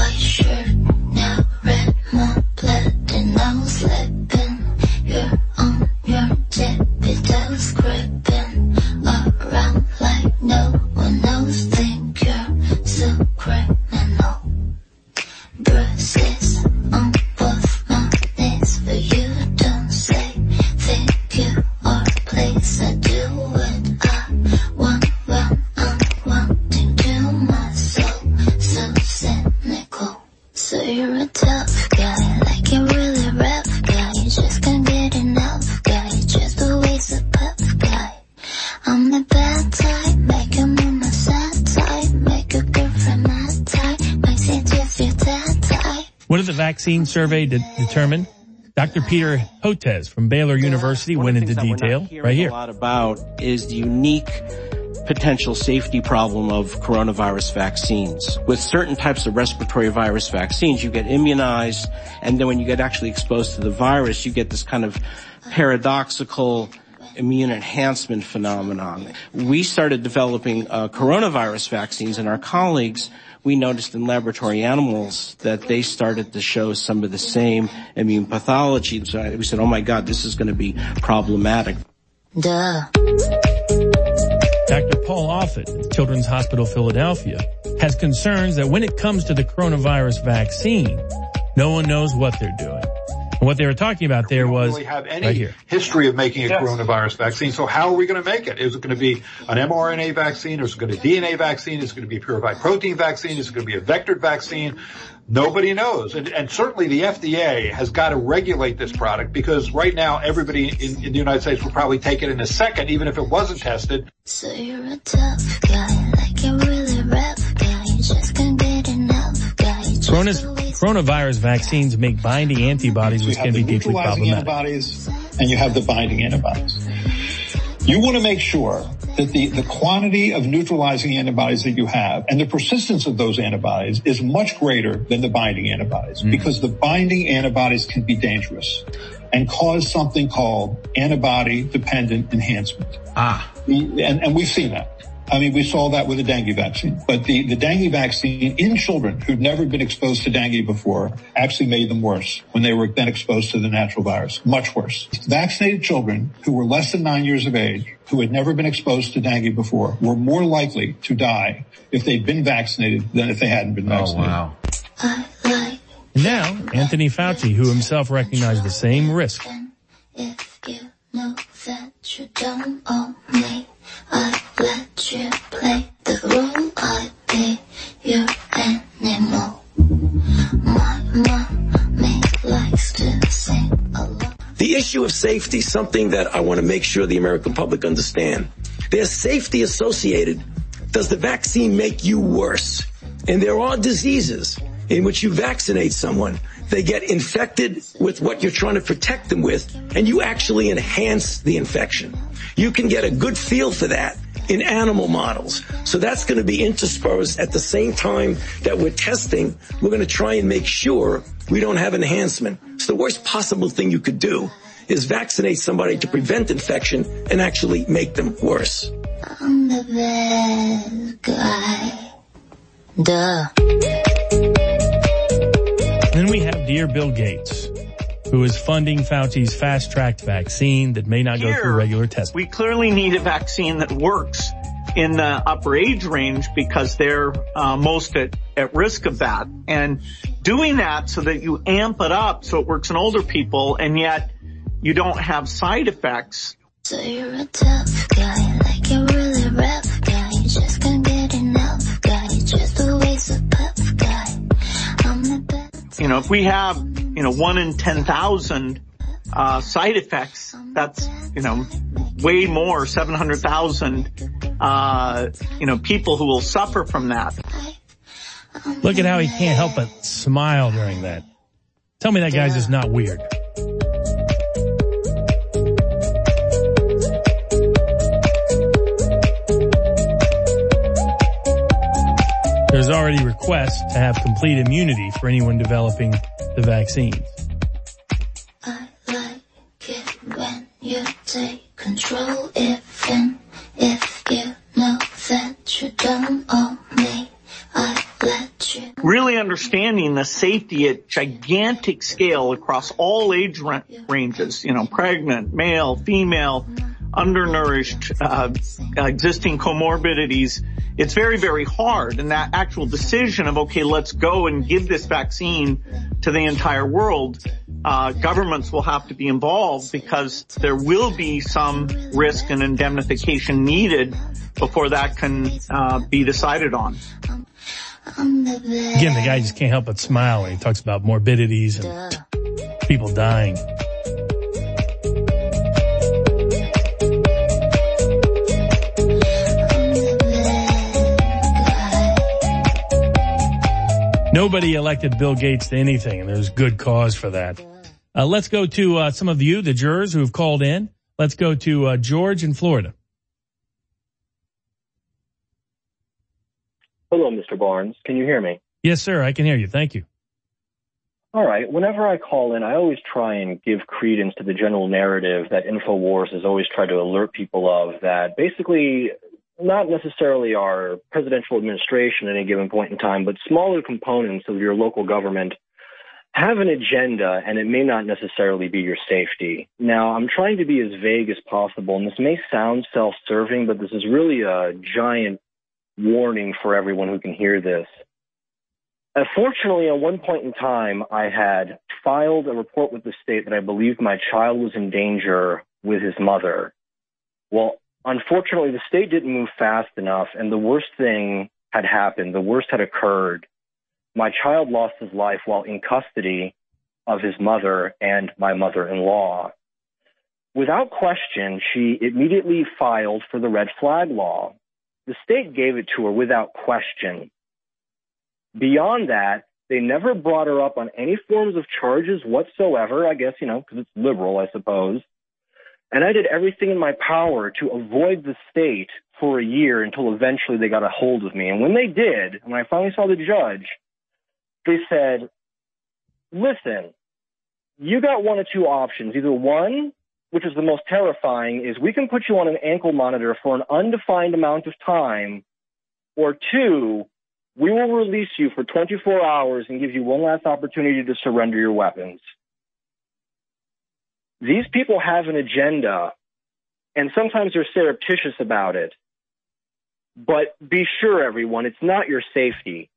Speaker 6: white shirt, now red, more blood, and I'm slipping. You're on your tippy toes, gripping around like no one knows. Think you're so criminal. Bruises on both my knees, but you don't say. Think you are a place I do what I want when I'm wanting to. My soul so cynical. So you're a tough guy, like you're really rough guy. You just can't get enough guy, just a waste of puff guy. I'm the bad type, make him on my sad type, make a girlfriend mad type, my seat with your dad type.
Speaker 1: What did the vaccine survey determine? Dr. Peter Hotez from Baylor University went into detail right here.
Speaker 7: A lot about is the unique potential safety problem of coronavirus vaccines. With certain types of respiratory virus vaccines, you get immunized, and then when you get actually exposed to the virus, you get this kind of paradoxical immune enhancement phenomenon. We started developing coronavirus vaccines, and our colleagues, we noticed in laboratory animals that they started to show some of the same immune pathology. So we said, oh my God, this is going to be problematic.
Speaker 6: Duh.
Speaker 1: Dr. Paul Offit at Children's Hospital Philadelphia has concerns that when it comes to the coronavirus vaccine, no one knows what they're doing. And what they were talking about there was
Speaker 9: really have any
Speaker 1: right here.
Speaker 9: History of making a coronavirus vaccine. So how are we going to make it? Is it going to be an mRNA vaccine? Is it going to be a DNA vaccine? Is it going to be a purified protein vaccine? Is it going to be a vectored vaccine? Nobody knows. And certainly the FDA has got to regulate this product, because right now everybody in the United States will probably take it in a second, even if it wasn't tested.
Speaker 6: So you're a tough guy, like you're really rough guy, you just can't get enough guy.
Speaker 1: Coronavirus vaccines make binding antibodies, which can be deeply problematic.
Speaker 11: Antibodies, and you have the binding antibodies. You want to make sure that the quantity of neutralizing antibodies that you have and the persistence of those antibodies is much greater than the binding antibodies, because the binding antibodies can be dangerous and cause something called antibody-dependent enhancement. And we've seen that. I mean, we saw that with the dengue vaccine. But the dengue vaccine in children who'd never been exposed to dengue before actually made them worse when they were then exposed to the natural virus. Much worse. Vaccinated children who were less than 9 years of age, who had never been exposed to dengue before, were more likely to die if they'd been vaccinated than if they hadn't been vaccinated.
Speaker 1: Oh, wow. And now, Anthony Fauci, who himself recognized the same risk.
Speaker 6: If you know that you don't own me, I let you play the role. I be your animal. My mommy likes to sing along.
Speaker 25: The issue of safety, something that I want to make sure the American public understand. There's safety associated. Does the vaccine make you worse? And there are diseases in which you vaccinate someone, they get infected with what you're trying to protect them with, and you actually enhance the infection. You can get a good feel for that in animal models. So that's going to be interspersed at the same time that we're testing. We're going to try and make sure we don't have enhancement. So the worst possible thing you could do is vaccinate somebody to prevent infection and actually make them worse.
Speaker 6: I'm the bad guy. Duh.
Speaker 1: Then we have dear Bill Gates, who is funding Fauci's fast-tracked vaccine that may not go through regular testing.
Speaker 26: We clearly need a vaccine that works in the upper age range because they're most at risk of that. And doing that so that you amp it up so it works in older people and yet you don't have side effects.
Speaker 6: So you're a tough guy, like you're really rough guy. You just can't get enough guy. You're just a waste of puff guy. I'm the best.
Speaker 26: You know, if we have, 1 in 10,000 side effects, that's, way more, 700,000, people who will suffer from that.
Speaker 1: Look at how he can't help but smile during that. Tell me that guy's just not weird. There's already requests to have complete immunity for anyone developing the vaccines.
Speaker 6: I like it when you take control, if you know that you don't own me. I let
Speaker 26: really understanding the safety at gigantic scale across all age ranges, pregnant, male, female, undernourished, existing comorbidities. It's very, very hard. And that actual decision of, okay, let's go and give this vaccine to the entire world, governments will have to be involved because there will be some risk and indemnification needed before that can be decided on.
Speaker 1: Again, the guy just can't help but smile when he talks about morbidities and people dying. Nobody elected Bill Gates to anything, and there's good cause for that. Let's go to some of you, the jurors who have called in. Let's go to George in Florida.
Speaker 10: Hello, Mr. Barnes. Can you hear me?
Speaker 1: Yes, sir. I can hear you. Thank you.
Speaker 10: All right. Whenever I call in, I always try and give credence to the general narrative that InfoWars has always tried to alert people of, that basically not necessarily our presidential administration at any given point in time, but smaller components of your local government have an agenda, and it may not necessarily be your safety. Now, I'm trying to be as vague as possible, and this may sound self-serving, but this is really a giant warning for everyone who can hear this. Fortunately, at one point in time, I had filed a report with the state that I believed my child was in danger with his mother. Well, unfortunately, the state didn't move fast enough, and the worst thing had happened. The worst had occurred. My child lost his life while in custody of his mother and my mother-in-law. Without question, she immediately filed for the red flag law. The state gave it to her without question. Beyond that, they never brought her up on any forms of charges whatsoever, I guess, because it's liberal, I suppose. And I did everything in my power to avoid the state for a year until eventually they got a hold of me. And when they did, when I finally saw the judge, they said, listen, you got one of two options. Either one, which is the most terrifying, is we can put you on an ankle monitor for an undefined amount of time, or two, we will release you for 24 hours and give you one last opportunity to surrender your weapons. These people have an agenda, and sometimes they're surreptitious about it. But be sure, everyone, it's not your safety.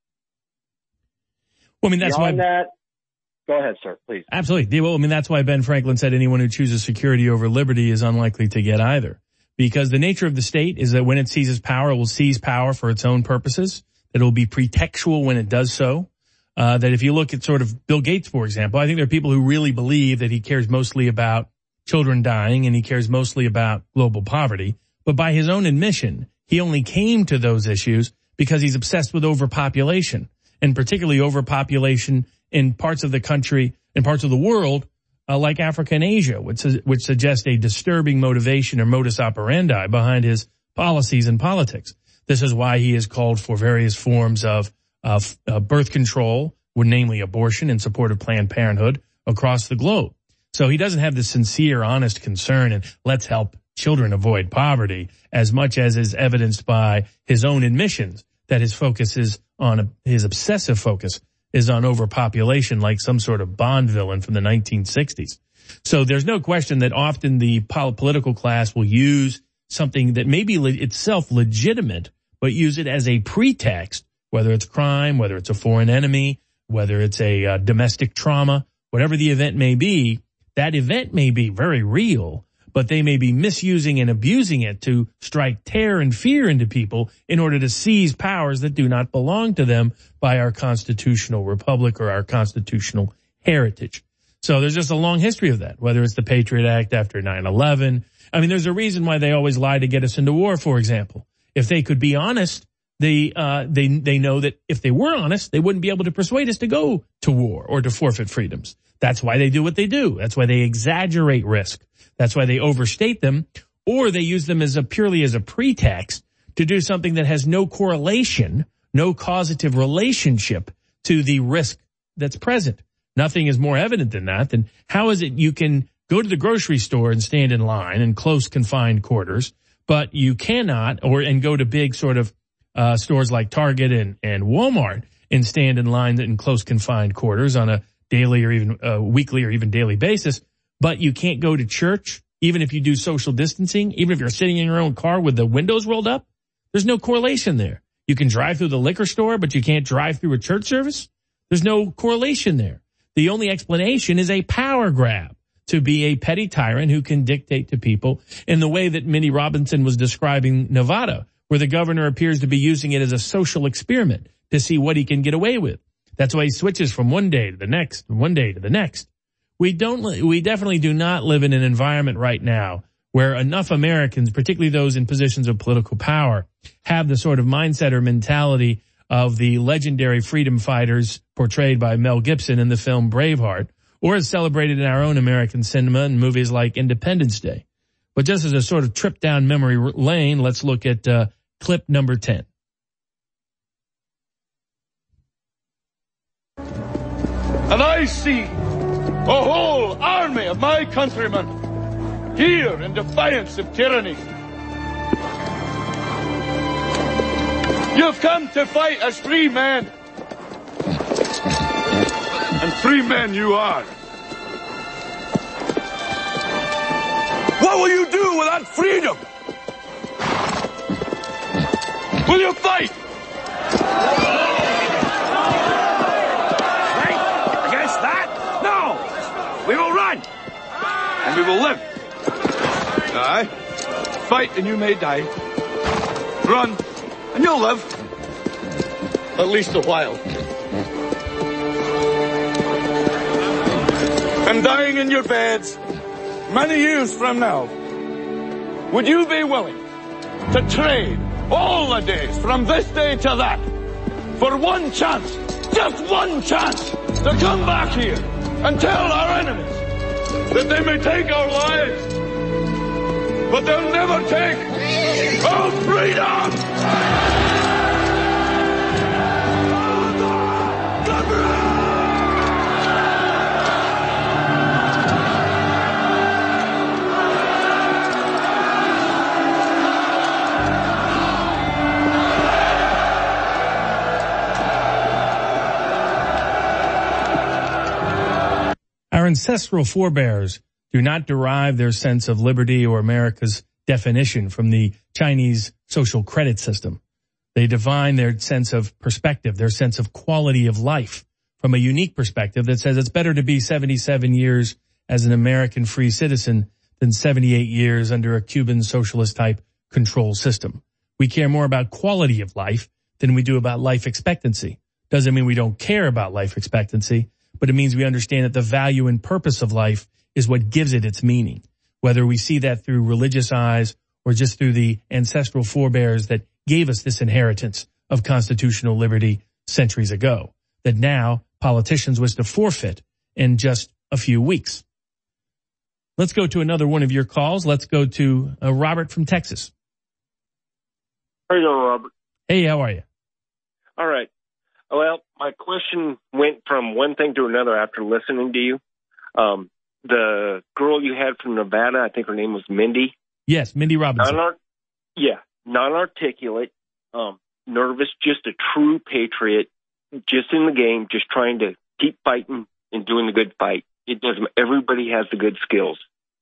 Speaker 1: Well, I mean, that's
Speaker 10: Beyond
Speaker 1: why.
Speaker 10: That, go ahead, sir, please.
Speaker 1: Absolutely. Well, I mean, that's why Ben Franklin said anyone who chooses security over liberty is unlikely to get either. Because the nature of the state is that when it seizes power, it will seize power for its own purposes. That it will be pretextual when it does so. That if you look at sort of Bill Gates, for example, I think there are people who really believe that he cares mostly about children dying and he cares mostly about global poverty. But by his own admission, he only came to those issues because he's obsessed with overpopulation, and particularly overpopulation in parts of the country, in parts of the world, like Africa and Asia, which suggests a disturbing motivation or modus operandi behind his policies and politics. This is why he has called for various forms of birth control, namely abortion, in support of Planned Parenthood across the globe. So he doesn't have the sincere, honest concern and let's help children avoid poverty as much as is evidenced by his own admissions that his focus is on, his obsessive focus is on overpopulation, like some sort of Bond villain from the 1960s. So there's no question that often the political class will use something that may be itself legitimate, but use it as a pretext, whether it's crime, whether it's a foreign enemy, whether it's a domestic trauma, whatever the event may be. That event may be very real, but they may be misusing and abusing it to strike terror and fear into people in order to seize powers that do not belong to them by our constitutional republic or our constitutional heritage. So there's just a long history of that, whether it's the Patriot Act after 9/11. I mean, there's a reason why they always lie to get us into war, for example. If they could be honest, they know that if they were honest, they wouldn't be able to persuade us to go to war or to forfeit freedoms. That's why they do what they do. That's why they exaggerate risk. That's why they overstate them, or they use them as purely as a pretext to do something that has no correlation, no causative relationship to the risk that's present. Nothing is more evident than that. Then how is it you can go to the grocery store and stand in line in close confined quarters, but you cannot, and go to big sort of stores like Target and Walmart, and stand in line in close confined quarters on a daily or even weekly or even daily basis. But you can't go to church, even if you do social distancing, even if you're sitting in your own car with the windows rolled up. There's no correlation there. You can drive through the liquor store, but you can't drive through a church service. There's no correlation there. The only explanation is a power grab to be a petty tyrant who can dictate to people in the way that Minnie Robinson was describing Nevada, where the governor appears to be using it as a social experiment to see what he can get away with. That's why he switches from one day to the next, one day to the next. We definitely do not live in an environment right now where enough Americans, particularly those in positions of political power, have the sort of mindset or mentality of the legendary freedom fighters portrayed by Mel Gibson in the film Braveheart, or as celebrated in our own American cinema in movies like Independence Day. But just as a sort of trip down memory lane, let's look at clip number 10.
Speaker 12: And I see a whole army of my countrymen here in defiance of tyranny. You've come to fight as free men. And free men you are. What will you do without freedom? Will you fight? Fight against that? No! We will run! And we will live. Aye. Fight and you may die. Run and you'll live. At least a while. And dying in your beds many years from now, would you be willing to trade all the days from this day to that for one chance, just one chance, to come back here and tell our enemies that they may take our lives, but they'll never take our freedom!
Speaker 1: Our ancestral forebears do not derive their sense of liberty or America's definition from the Chinese social credit system. They divine their sense of perspective, their sense of quality of life from a unique perspective that says it's better to be 77 years as an American free citizen than 78 years under a Cuban socialist type control system. We care more about quality of life than we do about life expectancy. Doesn't mean we don't care about life expectancy, but it means we understand that the value and purpose of life is what gives it its meaning, whether we see that through religious eyes or just through the ancestral forebears that gave us this inheritance of constitutional liberty centuries ago, that now politicians wish to forfeit in just a few weeks. Let's go to another one of your calls. Let's go to Robert from Texas.
Speaker 13: How you doing, Robert?
Speaker 1: Hey, how are you?
Speaker 13: All right. Well, my question went from one thing to another after listening to you. The girl you had from Nevada, I think her name was Mindy.
Speaker 1: Yes, Mindy Robinson.
Speaker 13: Non-articulate, nervous, just a true patriot, just in the game, just trying to keep fighting and doing the good fight. It doesn't. Everybody has the good skills.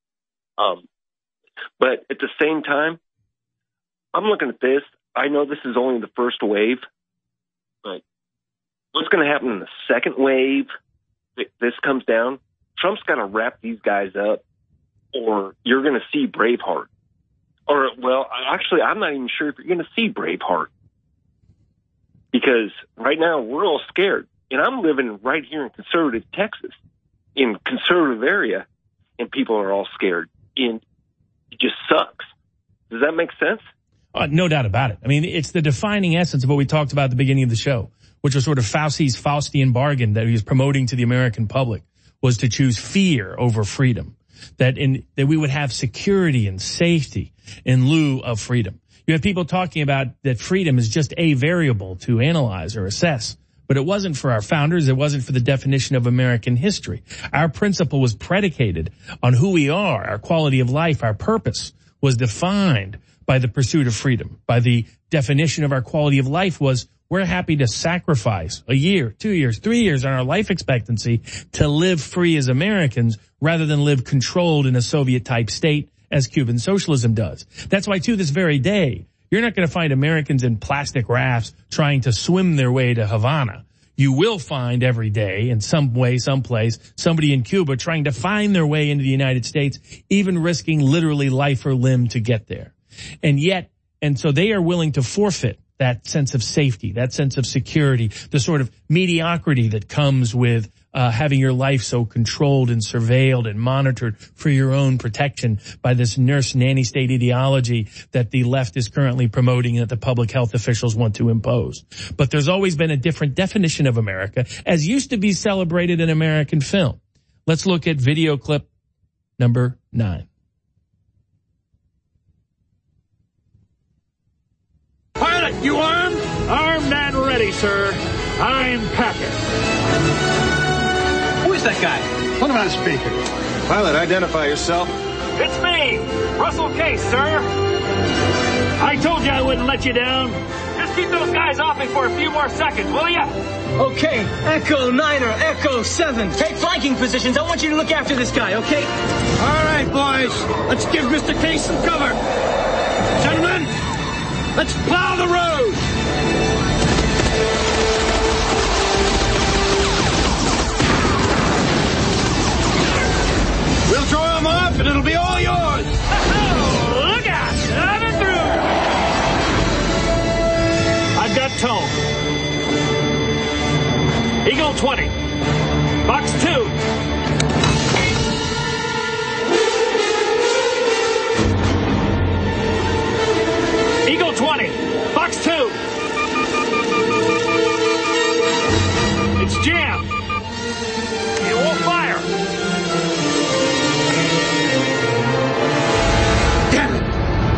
Speaker 13: But at the same time, I'm looking at this. I know this is only the first wave, but what's going to happen in the second wave? If this comes down, Trump's got to wrap these guys up, or you're going to see Braveheart. Or, well, actually, I'm not even sure if you're going to see Braveheart. Because right now, we're all scared. And I'm living right here in conservative Texas, in conservative area, and people are all scared. And it just sucks. Does that make sense?
Speaker 1: No doubt about it. I mean, it's the defining essence of what we talked about at the beginning of the show, which was sort of Fauci's Faustian bargain that he was promoting to the American public, was to choose fear over freedom, that we would have security and safety in lieu of freedom. You have people talking about that freedom is just a variable to analyze or assess, but it wasn't for our founders. It wasn't for the definition of American history. Our principle was predicated on who we are, our quality of life, our purpose was defined by the pursuit of freedom, by the definition of our quality of life was we're happy to sacrifice a year, 2 years, 3 years on our life expectancy to live free as Americans rather than live controlled in a Soviet-type state as Cuban socialism does. That's why to this very day, you're not going to find Americans in plastic rafts trying to swim their way to Havana. You will find every day in some way, someplace, somebody in Cuba trying to find their way into the United States, even risking literally life or limb to get there. And so they are willing to forfeit that sense of safety, that sense of security, the sort of mediocrity that comes with having your life so controlled and surveilled and monitored for your own protection by this nurse nanny state ideology that the left is currently promoting and that the public health officials want to impose. But there's always been a different definition of America, as used to be celebrated in American film. Let's look at video clip number 9.
Speaker 14: Pilot, you armed? Armed and ready, sir. I'm Packer.
Speaker 15: Who is that guy? Put him on speaker.
Speaker 14: Pilot, identify yourself. It's me, Russell Case, sir. I told you I wouldn't let you down. Just keep those guys off me for a few more seconds, will ya?
Speaker 15: Okay, Echo 9 or Echo 7. Take flanking positions. I want you to look after this guy, okay?
Speaker 14: All right, boys. Let's give Mr. Case some cover. Gentlemen, let's plow the road. We'll draw him up and it'll be all yours. Look out! Coming through. I've got tone. Eagle 20. Box 2. Eagle 20. Box 2. It's jammed. It won't fire. Damn it.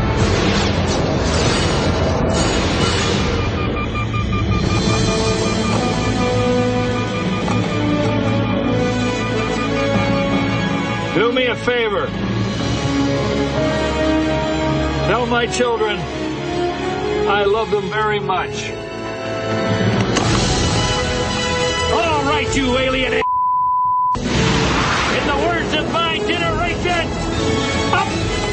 Speaker 14: Do me a favor. Tell my children I love them very much. All right, you alien. In the words of my generation, up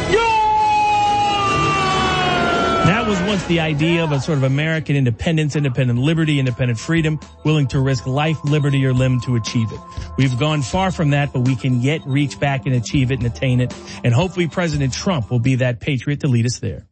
Speaker 14: yours!
Speaker 1: That was once the idea of a sort of American independence, independent liberty, independent freedom, willing to risk life, liberty, or limb to achieve it. We've gone far from that, but we can yet reach back and achieve it and attain it. And hopefully President Trump will be that patriot to lead us there.